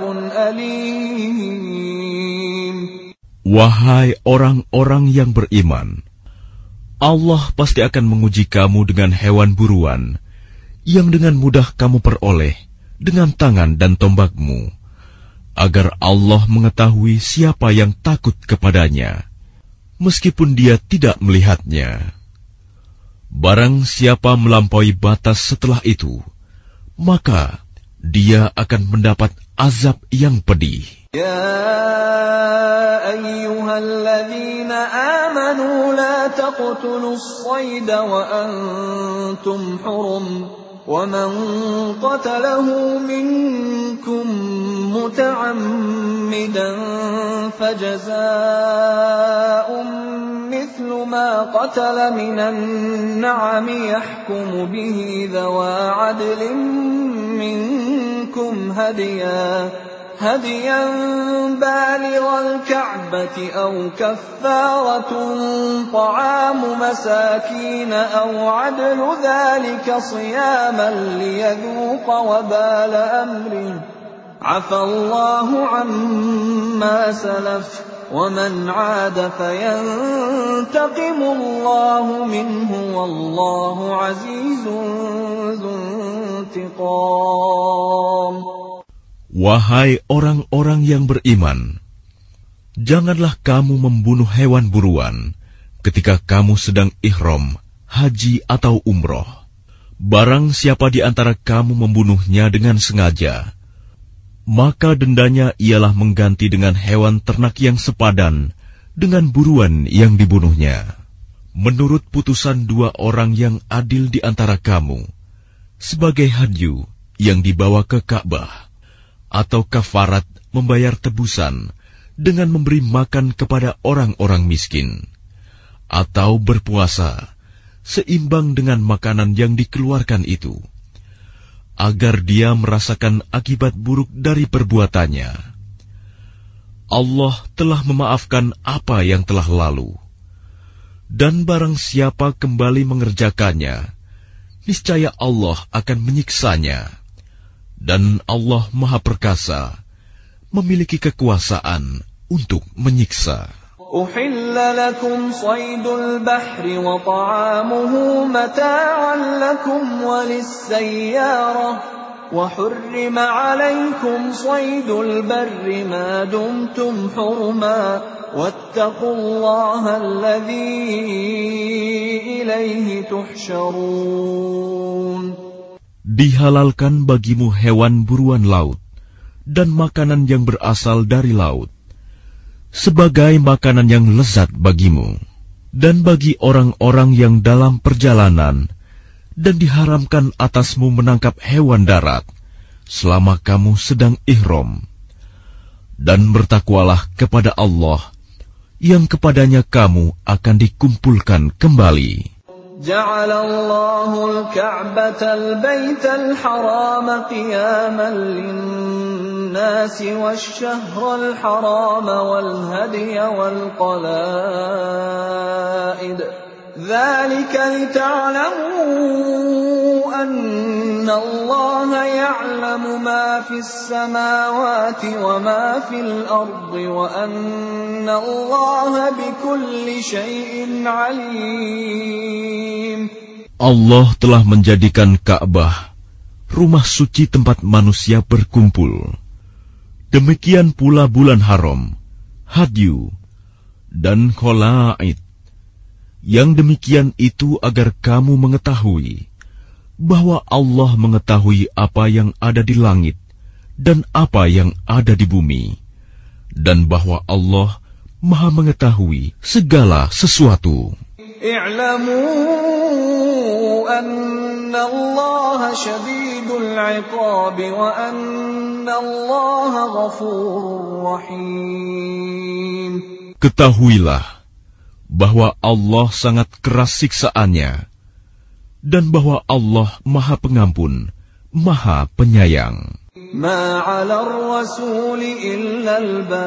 أليم. Wahai orang-orang yang beriman, Allah pasti akan menguji kamu dengan hewan buruan yang dengan mudah kamu peroleh dengan tangan dan tombakmu, agar Allah mengetahui siapa yang takut kepadanya, meskipun dia tidak melihatnya. Barang siapa melampaui batas setelah itu, maka dia akan mendapat azab yang pedih. Ya ayyuhalladzina amanu la taqtulus sayda wa antum hurum wa man qatalahu minkum muta'ammidan fajaza'un مثل ما قتل من النعم يحكم به ذوى عدل منكم هديا هديا بالغ الكعبة أو كفارة طعام مساكين أو عدل ذلك صياما ليذوق وبال أمره عفى الله عما سلف وَمَنْ عَادَ فَيَنْتَقِمُ اللَّهُ مِنْهُ وَاللَّهُ عَزِيزٌ ذُو انتِقَامٍ. Wahai orang-orang yang beriman, janganlah kamu membunuh hewan buruan ketika kamu sedang ihram, haji atau umroh. Barang siapa di antara kamu membunuhnya dengan sengaja, maka dendanya ialah mengganti dengan hewan ternak yang sepadan dengan buruan yang dibunuhnya. Menurut putusan dua orang yang adil di antara kamu, sebagai hadyu yang dibawa ke Ka'bah, atau kafarat membayar tebusan dengan memberi makan kepada orang-orang miskin, atau berpuasa seimbang dengan makanan yang dikeluarkan itu, agar dia merasakan akibat buruk dari perbuatannya. Allah telah memaafkan apa yang telah lalu. Dan barang siapa kembali mengerjakannya, niscaya Allah akan menyiksanya. Dan Allah Maha Perkasa, memiliki kekuasaan untuk menyiksa. أحل لكم صيد البحر وطعامه متاعا لكم وللسيارة وحرم عليكم صيد البر ما دمتم حرما واتقوا الله الذي إليه تحشرون. Dihalalkan bagimu hewan buruan laut dan makanan yang berasal dari laut, sebagai makanan yang lezat bagimu, dan bagi orang-orang yang dalam perjalanan, dan diharamkan atasmu menangkap hewan darat selama kamu sedang ihram. Dan bertakwalah kepada Allah, yang kepadanya kamu akan dikumpulkan kembali. جعل الله الكعبة البيت الحرام قياما للناس والشهر الحرام والهدي والقلائد ذلك لتعلموا أن الله يعلم ما في السماوات وما في الأرض وأن الله بكل شيء عليم. Allah telah menjadikan Ka'bah rumah suci tempat manusia berkumpul. Demikian pula bulan haram, hadyu, dan kholaid. Yang demikian itu agar kamu mengetahui bahwa Allah mengetahui apa yang ada di langit dan apa yang ada di bumi, dan bahwa Allah Maha mengetahui segala sesuatu. I'lamu anna Allah syadidul 'iqab wa anna Allah ghafurur rahim. Ketahuilah bahwa Allah sangat keras siksaannya, dan bahwa Allah Maha Pengampun, Maha Penyayang. Ma 'ala ar-rasul illa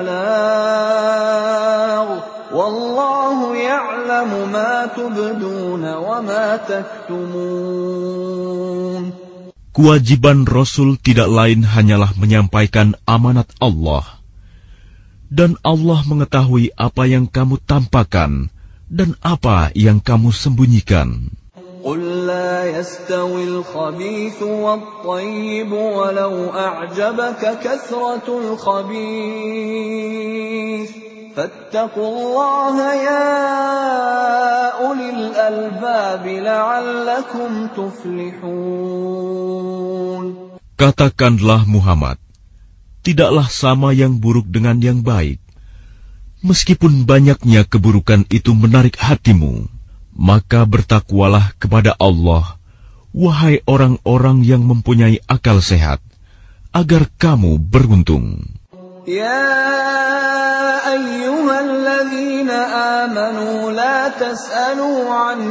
al-balagh, wallahu ya'lamu ma tubduna wa ma taktumun. Kewajiban Rasul tidak lain hanyalah menyampaikan amanat Allah, dan Allah mengetahui apa yang kamu tampakkan dan apa yang kamu sembunyikan. قل لا يستوي الخبيث والطيب ولو أعجبك كثرة الخبيث فاتقوا الله يا أولي الألباب لعلكم تفلحون. Katakanlah Muhammad, tidaklah sama yang buruk dengan yang baik. Meskipun banyaknya keburukan itu menarik hatimu, maka bertakwalah kepada Allah, wahai orang-orang yang mempunyai akal sehat, agar kamu beruntung. Ya ayyuhalladzina amanu la tas'alu an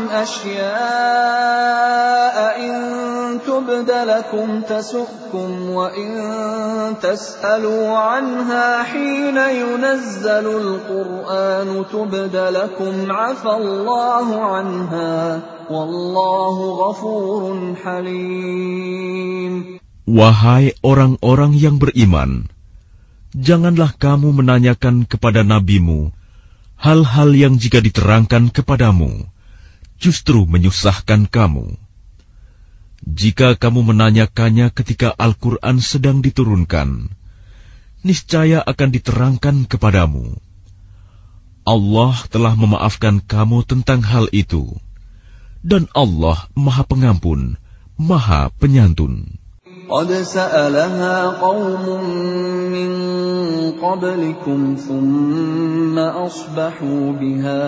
asya'a in tubda lakum tasukkum wa in tas'alu anha hina yunazzalul qur'anu tubda lakum 'afallahu anha wallahu ghafurun halim. Wahai orang-orang yang beriman, janganlah kamu menanyakan kepada nabimu hal-hal yang jika diterangkan kepadamu justru menyusahkan kamu. Jika kamu menanyakannya ketika Al-Quran sedang diturunkan, niscaya akan diterangkan kepadamu. Allah telah memaafkan kamu tentang hal itu, dan Allah Maha Pengampun, Maha Penyantun. قد سألها قوم من قبلكم ثم أصبحوا بها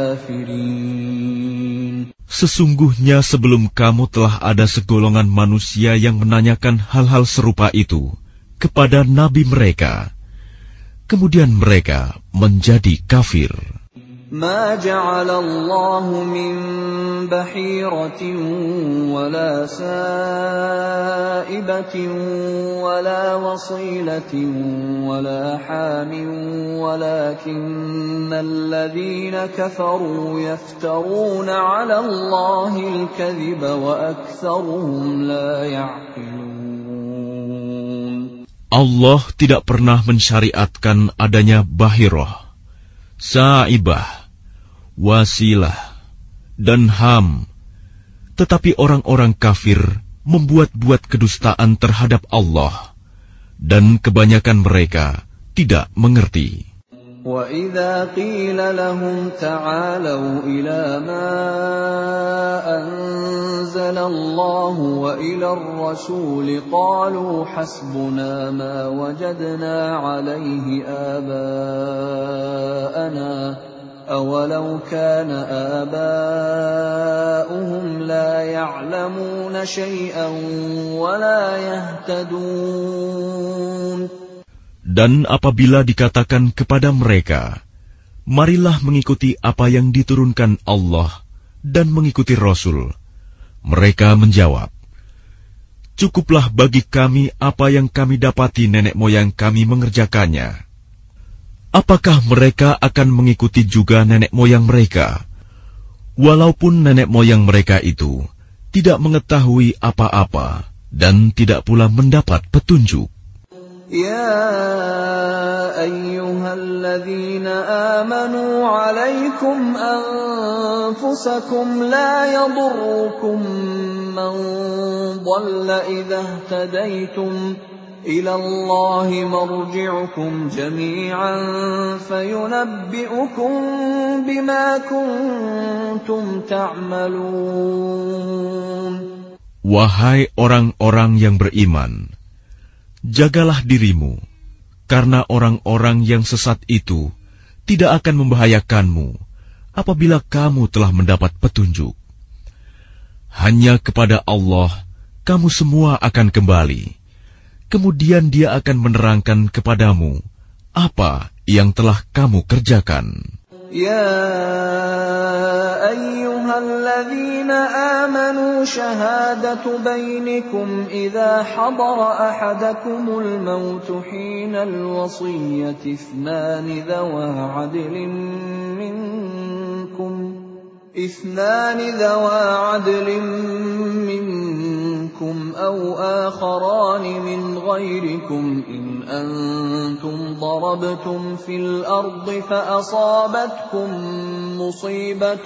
كافرين. Sesungguhnya sebelum kamu telah ada segolongan manusia yang menanyakan hal-hal serupa itu kepada nabi mereka, kemudian mereka menjadi kafir. ما جعل الله من بحيرة ولا سائبة ولا وصيلة ولا حام ولكن الذين كفروا يفترون على الله الكذب وأكثرهم لا يعقلون. Allah tidak pernah mensyariatkan adanya bahirah, saibah, wasilah, dan ham, tetapi orang-orang kafir membuat-buat kedustaan terhadap Allah, dan kebanyakan mereka tidak mengerti. وَإِذَا قِيلَ لَهُمْ تَعَالَوْا إِلَى مَا أَنزَلَ اللَّهُ وَإِلَى الرَّسُولِ قَالُوا حَسْبُنَا مَا وَجَدْنَا عَلَيْهِ آبَاءَنَا أَوَلَوْ كَانَ آبَاؤُهُمْ لَا يَعْلَمُونَ شَيْئًا وَلَا يَهْتَدُونَ. Dan apabila dikatakan kepada mereka, marilah mengikuti apa yang diturunkan Allah dan mengikuti Rasul, mereka menjawab, cukuplah bagi kami apa yang kami dapati nenek moyang kami mengerjakannya. Apakah mereka akan mengikuti juga nenek moyang mereka, walaupun nenek moyang mereka itu tidak mengetahui apa-apa dan tidak pula mendapat petunjuk? يا أيها الذين آمنوا عليكم أنفسكم لا يضركم من ضل إذا اهتديتم إلى الله مرجعكم جميعا فينبئكم بما كنتم تعملون. Wahai orang-orang yang beriman, jagalah dirimu, karena orang-orang yang sesat itu tidak akan membahayakanmu apabila kamu telah mendapat petunjuk. Hanya kepada Allah kamu semua akan kembali, kemudian Dia akan menerangkan kepadamu apa yang telah kamu kerjakan. Ya ayyuhalladzina amanu syahadatu bainikum idza hadara ahadakumul maut hinal wasiyyati ithnani dhawa 'adlin minkum ithnani dhawa 'adlin minkum aw akharani min ghairikum in أنتم ضربتم في الأرض فأصابتكم مصيبة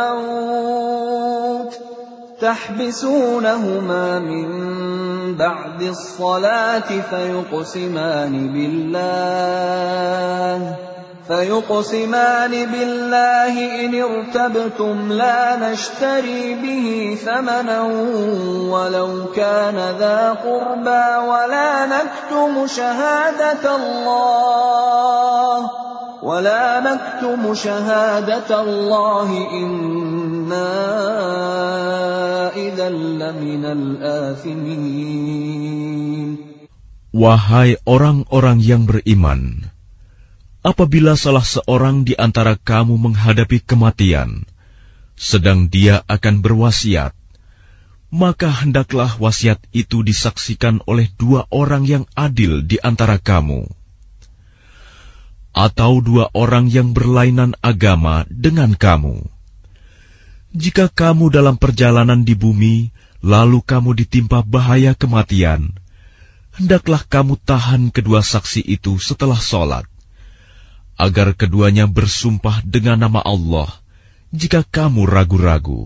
الموت تحبسونهما من بعد الصلاة فيقسمان بالله فيقسمان بالله إن ارتبتم لا نشتري به ثمنا ولو كان ذا قربى ولا نكتم شهادة الله ولا نكتم شهادة الله إنا إذا لمن الآثمين. Wahai orang-orang yang beriman, apabila salah seorang di antara kamu menghadapi kematian, sedang dia akan berwasiat, maka hendaklah wasiat itu disaksikan oleh dua orang yang adil di antara kamu, atau dua orang yang berlainan agama dengan kamu. Jika kamu dalam perjalanan di bumi, lalu kamu ditimpa bahaya kematian, hendaklah kamu tahan kedua saksi itu setelah sholat, agar keduanya bersumpah dengan nama Allah jika kamu ragu-ragu.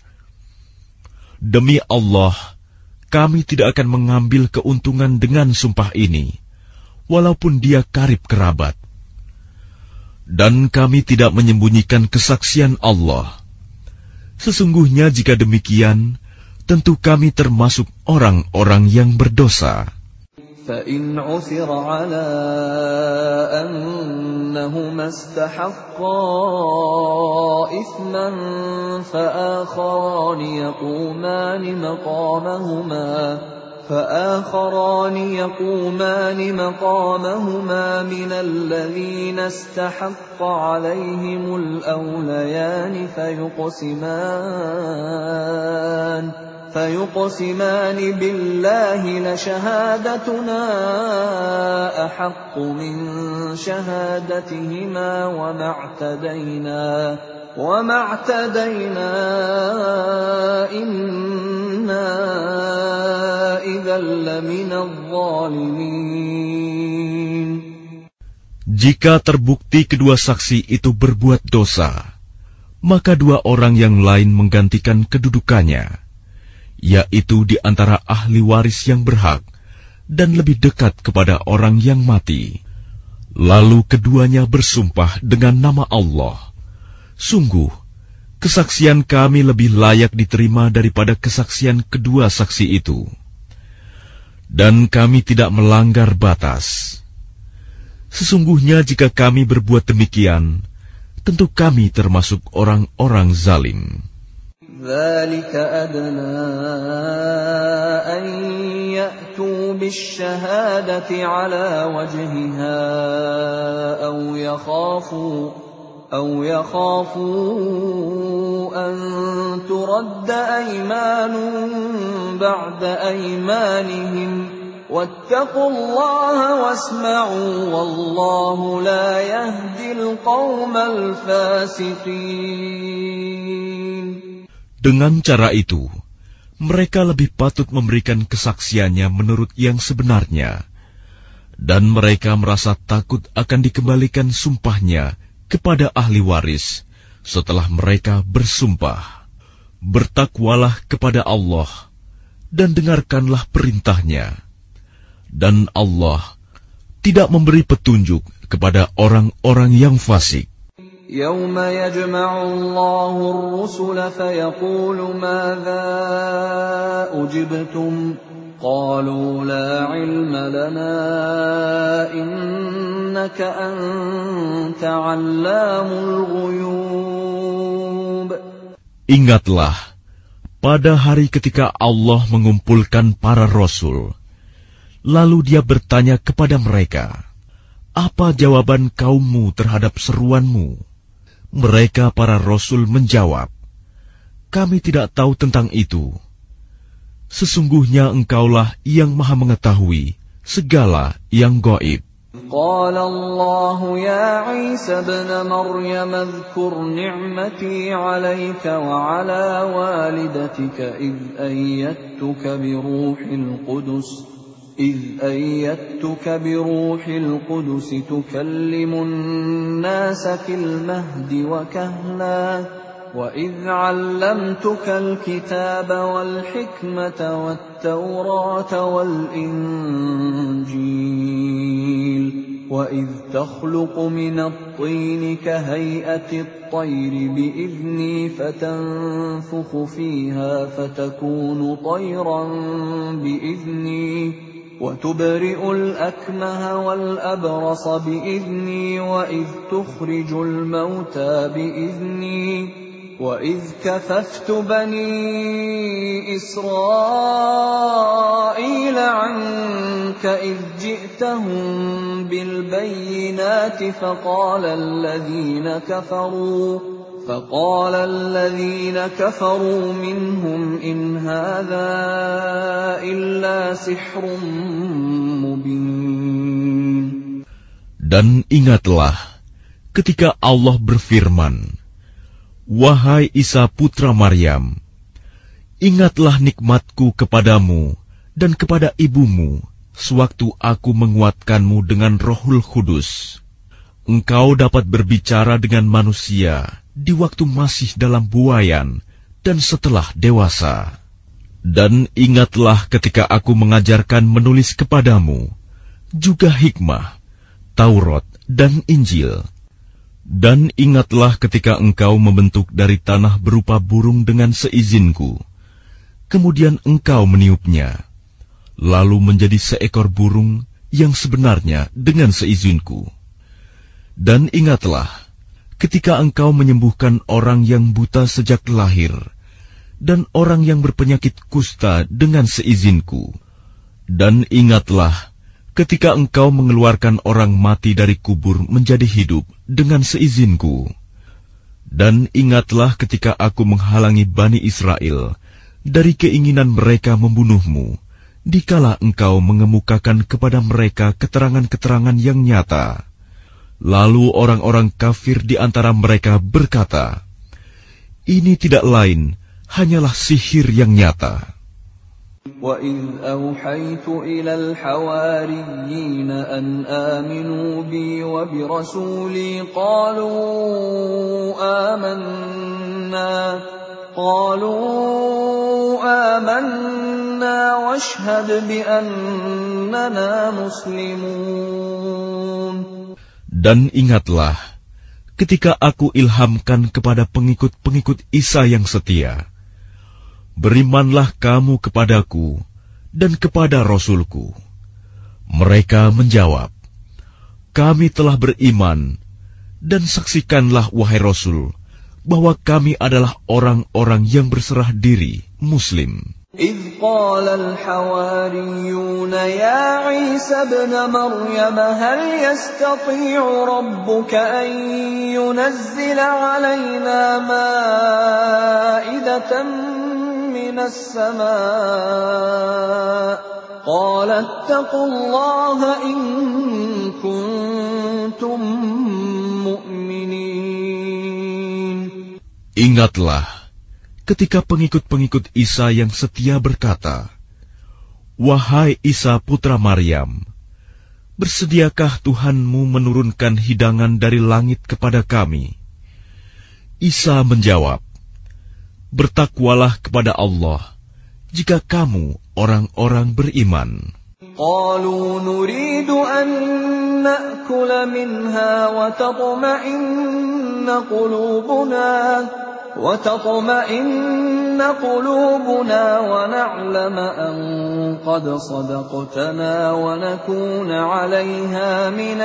Demi Allah, kami tidak akan mengambil keuntungan dengan sumpah ini, walaupun dia karib kerabat. Dan kami tidak menyembunyikan kesaksian Allah. Sesungguhnya jika demikian, tentu kami termasuk orang-orang yang berdosa. فَإِنْ عُثِرَ عَلَىٰ أَنَّهُمَا اسْتَحَقَّا إِثْمًا فَآخَرَانِ يَقُومَانِ مَقَامَهُمَا فَآخَرَانِ يَقُومَانِ مَقَامَهُمَا مِنَ الَّذِينَ اسْتَحَقَّ عَلَيْهِمُ الْأَوْلَيَانِ فَيُقْسِمَانِ فيقسمان بالله لشهادتنا أحق من شهادتهما وما اعتدينا وما اعتدينا إنا إذا لمن الظالمين. Jika terbukti kedua saksi itu berbuat dosa, maka dua orang yang lain menggantikan kedudukannya, yaitu di antara ahli waris yang berhak dan lebih dekat kepada orang yang mati. Lalu keduanya bersumpah dengan nama Allah, sungguh, kesaksian kami lebih layak diterima daripada kesaksian kedua saksi itu. Dan kami tidak melanggar batas. Sesungguhnya jika kami berbuat demikian, tentu kami termasuk orang-orang zalim. ذَلِكَ أَدْنَىٰ أَن يَأْتُوا بِالشَّهَادَةِ عَلَىٰ وَجْهِهَا أَوْ يَخَافُوا أَوْ يَخَافُوا أَن تُرَدَّ أَيْمَانٌ بَعْدَ أَيْمَانِهِمْ وَاتَّقُوا اللَّهَ وَاسْمَعُوا وَاللَّهُ لَا يَهْدِي الْقَوْمَ الْفَاسِقِينَ. Dengan cara itu, mereka lebih patut memberikan kesaksiannya menurut yang sebenarnya, dan mereka merasa takut akan dikembalikan sumpahnya kepada ahli waris setelah mereka bersumpah. Bertakwalah kepada Allah dan dengarkanlah perintahnya, dan Allah tidak memberi petunjuk kepada orang-orang yang fasik. يَوْمَ يَجْمَعُ اللَّهُ الرُّسُلَ فَيَقُولُ مَاذَا أُجِبْتُمْ قَالُوا لَا عِلْمَ لَنَا إِنَّكَ أَنْتَ عَلَّامُ الْغُيُوبِ. Ingatlah, pada hari ketika Allah mengumpulkan para rasul, lalu Dia bertanya kepada mereka, apa jawaban kaummu terhadap seruanmu? Mereka para rasul menjawab, kami tidak tahu tentang itu. Sesungguhnya engkaulah yang maha mengetahui segala yang gaib. قال الله يا عيسى ابن مريم اذكر نعمتي عليك وعلى والدتك إذ أيدتك بروح القدس إذ أيدتك بروح القدس تكلم الناس في المهد وكهلا وإذ علمتك الكتاب والحكمة والتوراة والإنجيل وإذ تخلق من الطين كهيئة الطير بإذني فتنفخ فيها فتكون طيرا بإذني وتبرئ الأكمه والأبرص بإذني وإذ تخرج الموتى بإذني وإذ كففت بني إسرائيل عنك إذ جئتهم بالبينات فقال الذين كفروا فقال الذين كفروا منهم إن هذا إلا سحر مبين. Dan ingatlah ketika Allah berfirman, wahai Isa putra Maryam, ingatlah nikmatku kepadamu dan kepada ibumu sewaktu aku menguatkanmu dengan Rohul Kudus. Engkau dapat berbicara dengan manusia di waktu masih dalam buayan dan setelah dewasa. Dan ingatlah ketika aku mengajarkan menulis kepadamu, juga hikmah, Taurat dan Injil. Dan ingatlah ketika engkau membentuk dari tanah berupa burung dengan seizinku, kemudian engkau meniupnya, lalu menjadi seekor burung yang sebenarnya dengan seizinku. Dan ingatlah ketika engkau menyembuhkan orang yang buta sejak lahir, dan orang yang berpenyakit kusta dengan seizinku. Dan ingatlah ketika engkau mengeluarkan orang mati dari kubur menjadi hidup dengan seizinku. Dan ingatlah ketika aku menghalangi Bani Israel dari keinginan mereka membunuhmu, dikala engkau mengemukakan kepada mereka keterangan-keterangan yang nyata. Lalu orang-orang kafir di antara mereka berkata, ini tidak lain, hanyalah sihir yang nyata. وَإِذْ أَوْحَيْتُ إِلَى الْحَوَارِيِّينَ أَنْ آمِنُوا بِي وَبِرَسُولِي قَالُوا آمَنَّا قَالُوا آمَنَّا واشهد بأننا مسلمون. Dan ingatlah ketika aku ilhamkan kepada pengikut-pengikut Isa yang setia, berimanlah kamu kepadaku dan kepada Rasulku. Mereka menjawab, kami telah beriman, dan saksikanlah wahai Rasul, bahwa kami adalah orang-orang yang berserah diri, Muslim. إذ قال الحواريون يا عيسى ابن مريم هل يستطيع ربك أن ينزل علينا مائدة من السماء قال اتقوا الله إن كنتم مؤمنين. Ingatlah ketika pengikut-pengikut Isa yang setia berkata, wahai Isa putra Maryam, bersediakah Tuhanmu menurunkan hidangan dari langit kepada kami? Isa menjawab, bertakwalah kepada Allah jika kamu orang-orang beriman. قالوا نريد أن نأكل منها وتطمئن قلوبنا وتطمئن قلوبنا ونعلم أن قد صدقتنا ونكون عليها من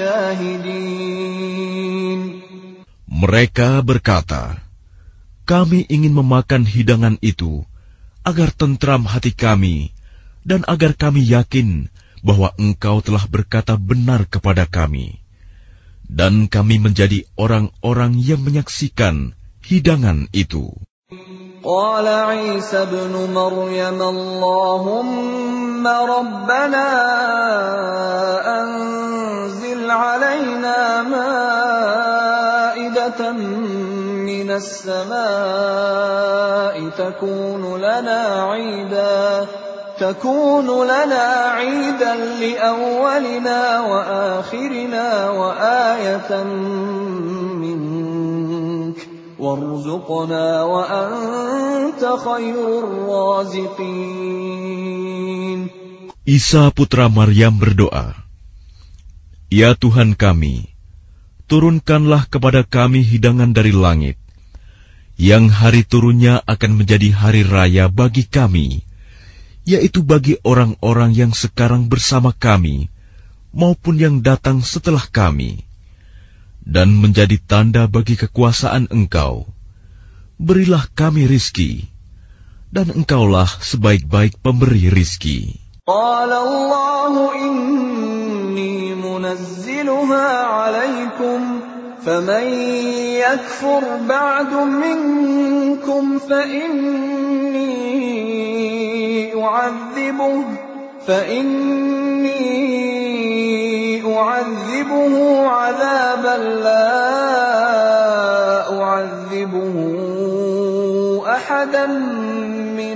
الشاهدين. Mereka berkata, kami ingin memakan hidangan itu agar tentram hati kami dan agar kami yakin bahwa engkau telah berkata benar kepada kami, dan kami menjadi orang-orang yang menyaksikan hidangan itu. Qala Isa ibn Maryam Allahumma rabbana anzil alaina ma'idatan minas samaa'i takunu lana 'iidan takunu lana 'iidan li awwalina wa akhirina wa ayatan warzuqna wa anta khairur raziqin. Isa putra Maryam berdoa, ya Tuhan kami, turunkanlah kepada kami hidangan dari langit, yang hari turunnya akan menjadi hari raya bagi kami, yaitu bagi orang-orang yang sekarang bersama kami, maupun yang datang setelah kami, dan menjadi tanda bagi kekuasaan Engkau. Berilah kami rizki, dan Engkaulah sebaik-baik pemberi rizki. Qala Allahu inni munazziluha alaikum, faman yakfur ba'du minkum fa inni u'adzibuh fa inni أعذبه عذابا لا أعذبه أحدا من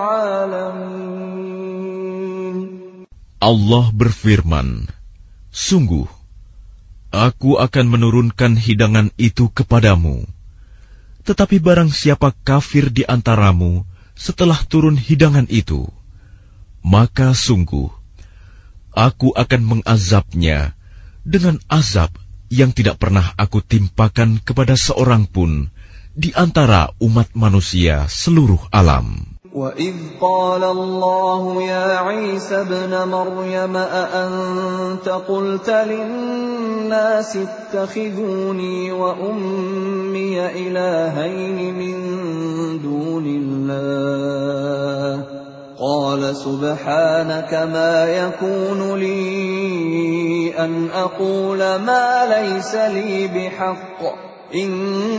العالمين. Allah berfirman, sungguh, aku akan menurunkan hidangan itu kepadamu. Tetapi barang siapa kafir di antaramu setelah turun hidangan itu, maka sungguh, aku akan mengazabnya dengan azab yang tidak pernah aku timpakan kepada seorang pun di antara umat manusia seluruh alam. وَإِذْ قَالَ اللَّهُ يَا عِيسَى ابْنَ مَرْيَمَ أَأَنْتَ قُلْتَ لِلنَّاسِ اتَّخِذُونِي وَأُمِّيَ إِلَٰهَيْنِ مِن دُونِ اللَّهِ قال سبحانك ما يكون لي أن أقول ما ليس لي بحق إن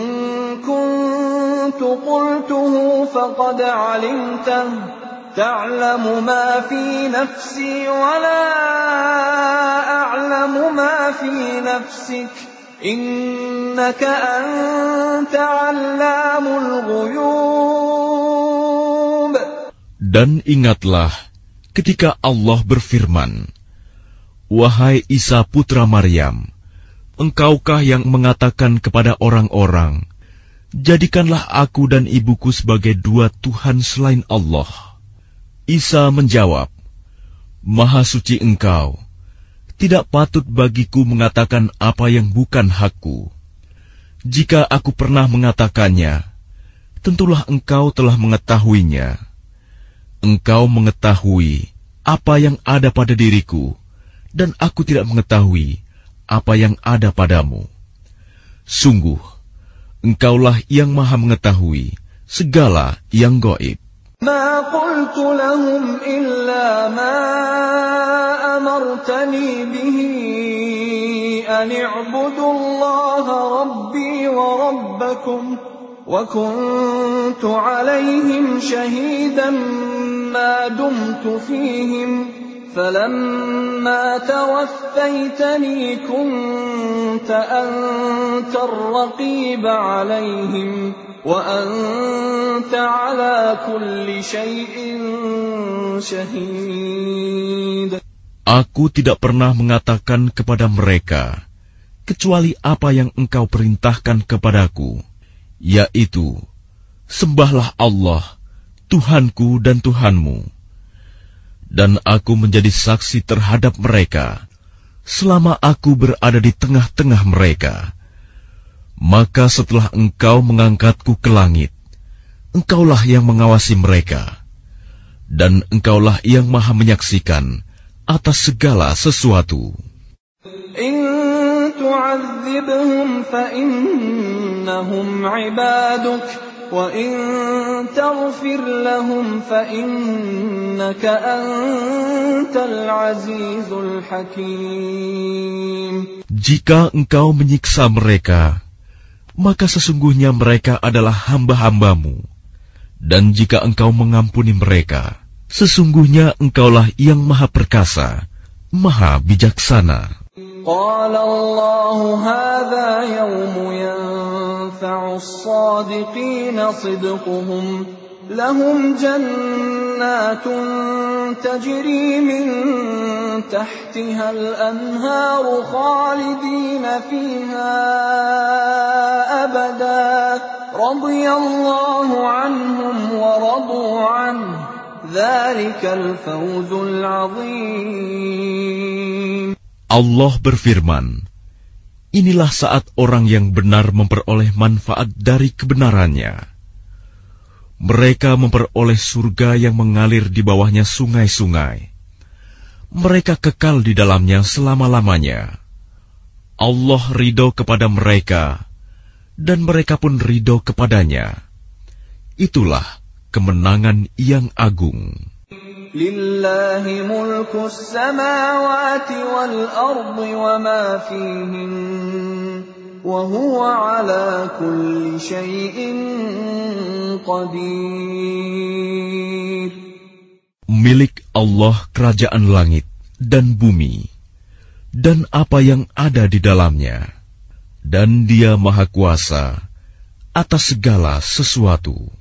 كنت قلته فقد علمته تعلم ما في نفسي ولا أعلم ما في نفسك إنك أنت علام الغيوب. Dan ingatlah ketika Allah berfirman, wahai Isa putra Maryam, engkaukah yang mengatakan kepada orang-orang, jadikanlah aku dan ibuku sebagai dua Tuhan selain Allah. Isa menjawab, Maha suci Engkau, tidak patut bagiku mengatakan apa yang bukan hakku. Jika aku pernah mengatakannya, tentulah Engkau telah mengetahuinya. Engkau mengetahui apa yang ada pada diriku, dan aku tidak mengetahui apa yang ada padamu. Sungguh, Engkaulah yang Maha mengetahui segala yang gaib. ما قلت لهم إلا ما أمرتني به أن اعبدوا الله ربي وربكم وكنت عليهم شهيدا ما دمت فيهم فلما توفيتني كنت أنت الرقيب عليهم وأنت على كل شيء شهيد. Aku tidak pernah mengatakan kepada mereka kecuali apa yang Engkau perintahkan kepadaku, yaitu sembahlah Allah, Tuhanku dan Tuhanmu. Dan aku menjadi saksi terhadap mereka selama aku berada di tengah-tengah mereka. Maka setelah Engkau mengangkatku ke langit, Engkaulah yang mengawasi mereka, dan Engkaulah yang Maha menyaksikan atas segala sesuatu. In tu'adzibhum fa innahum 'ibaduk wa in taghfir lahum fa innaka antal 'azizul hakim. Jika Engkau menyiksa mereka, maka sesungguhnya mereka adalah hamba-hambamu. Dan jika Engkau mengampuni mereka, sesungguhnya Engkaulah yang Maha Perkasa, Maha Bijaksana. قال الله هذا يوم ينفع الصادقين صدقهم لهم جنات تجري من تحتها الأنهار خالدين فيها أبدا رضي الله عنهم ورضوا عنه ذلك الفوز العظيم. Allah berfirman, inilah saat orang yang benar memperoleh manfaat dari kebenarannya. Mereka memperoleh surga yang mengalir di bawahnya sungai-sungai. Mereka kekal di dalamnya selama-lamanya. Allah ridho kepada mereka, dan mereka pun ridho kepadanya. Itulah kemenangan yang agung. Lillahi mulkus samawati wal ardi wa ma fihin wa huwa ala kulli syai'in qadir. Milik Allah kerajaan langit dan bumi dan apa yang ada di dalamnya, dan Dia Maha Kuasa atas segala sesuatu.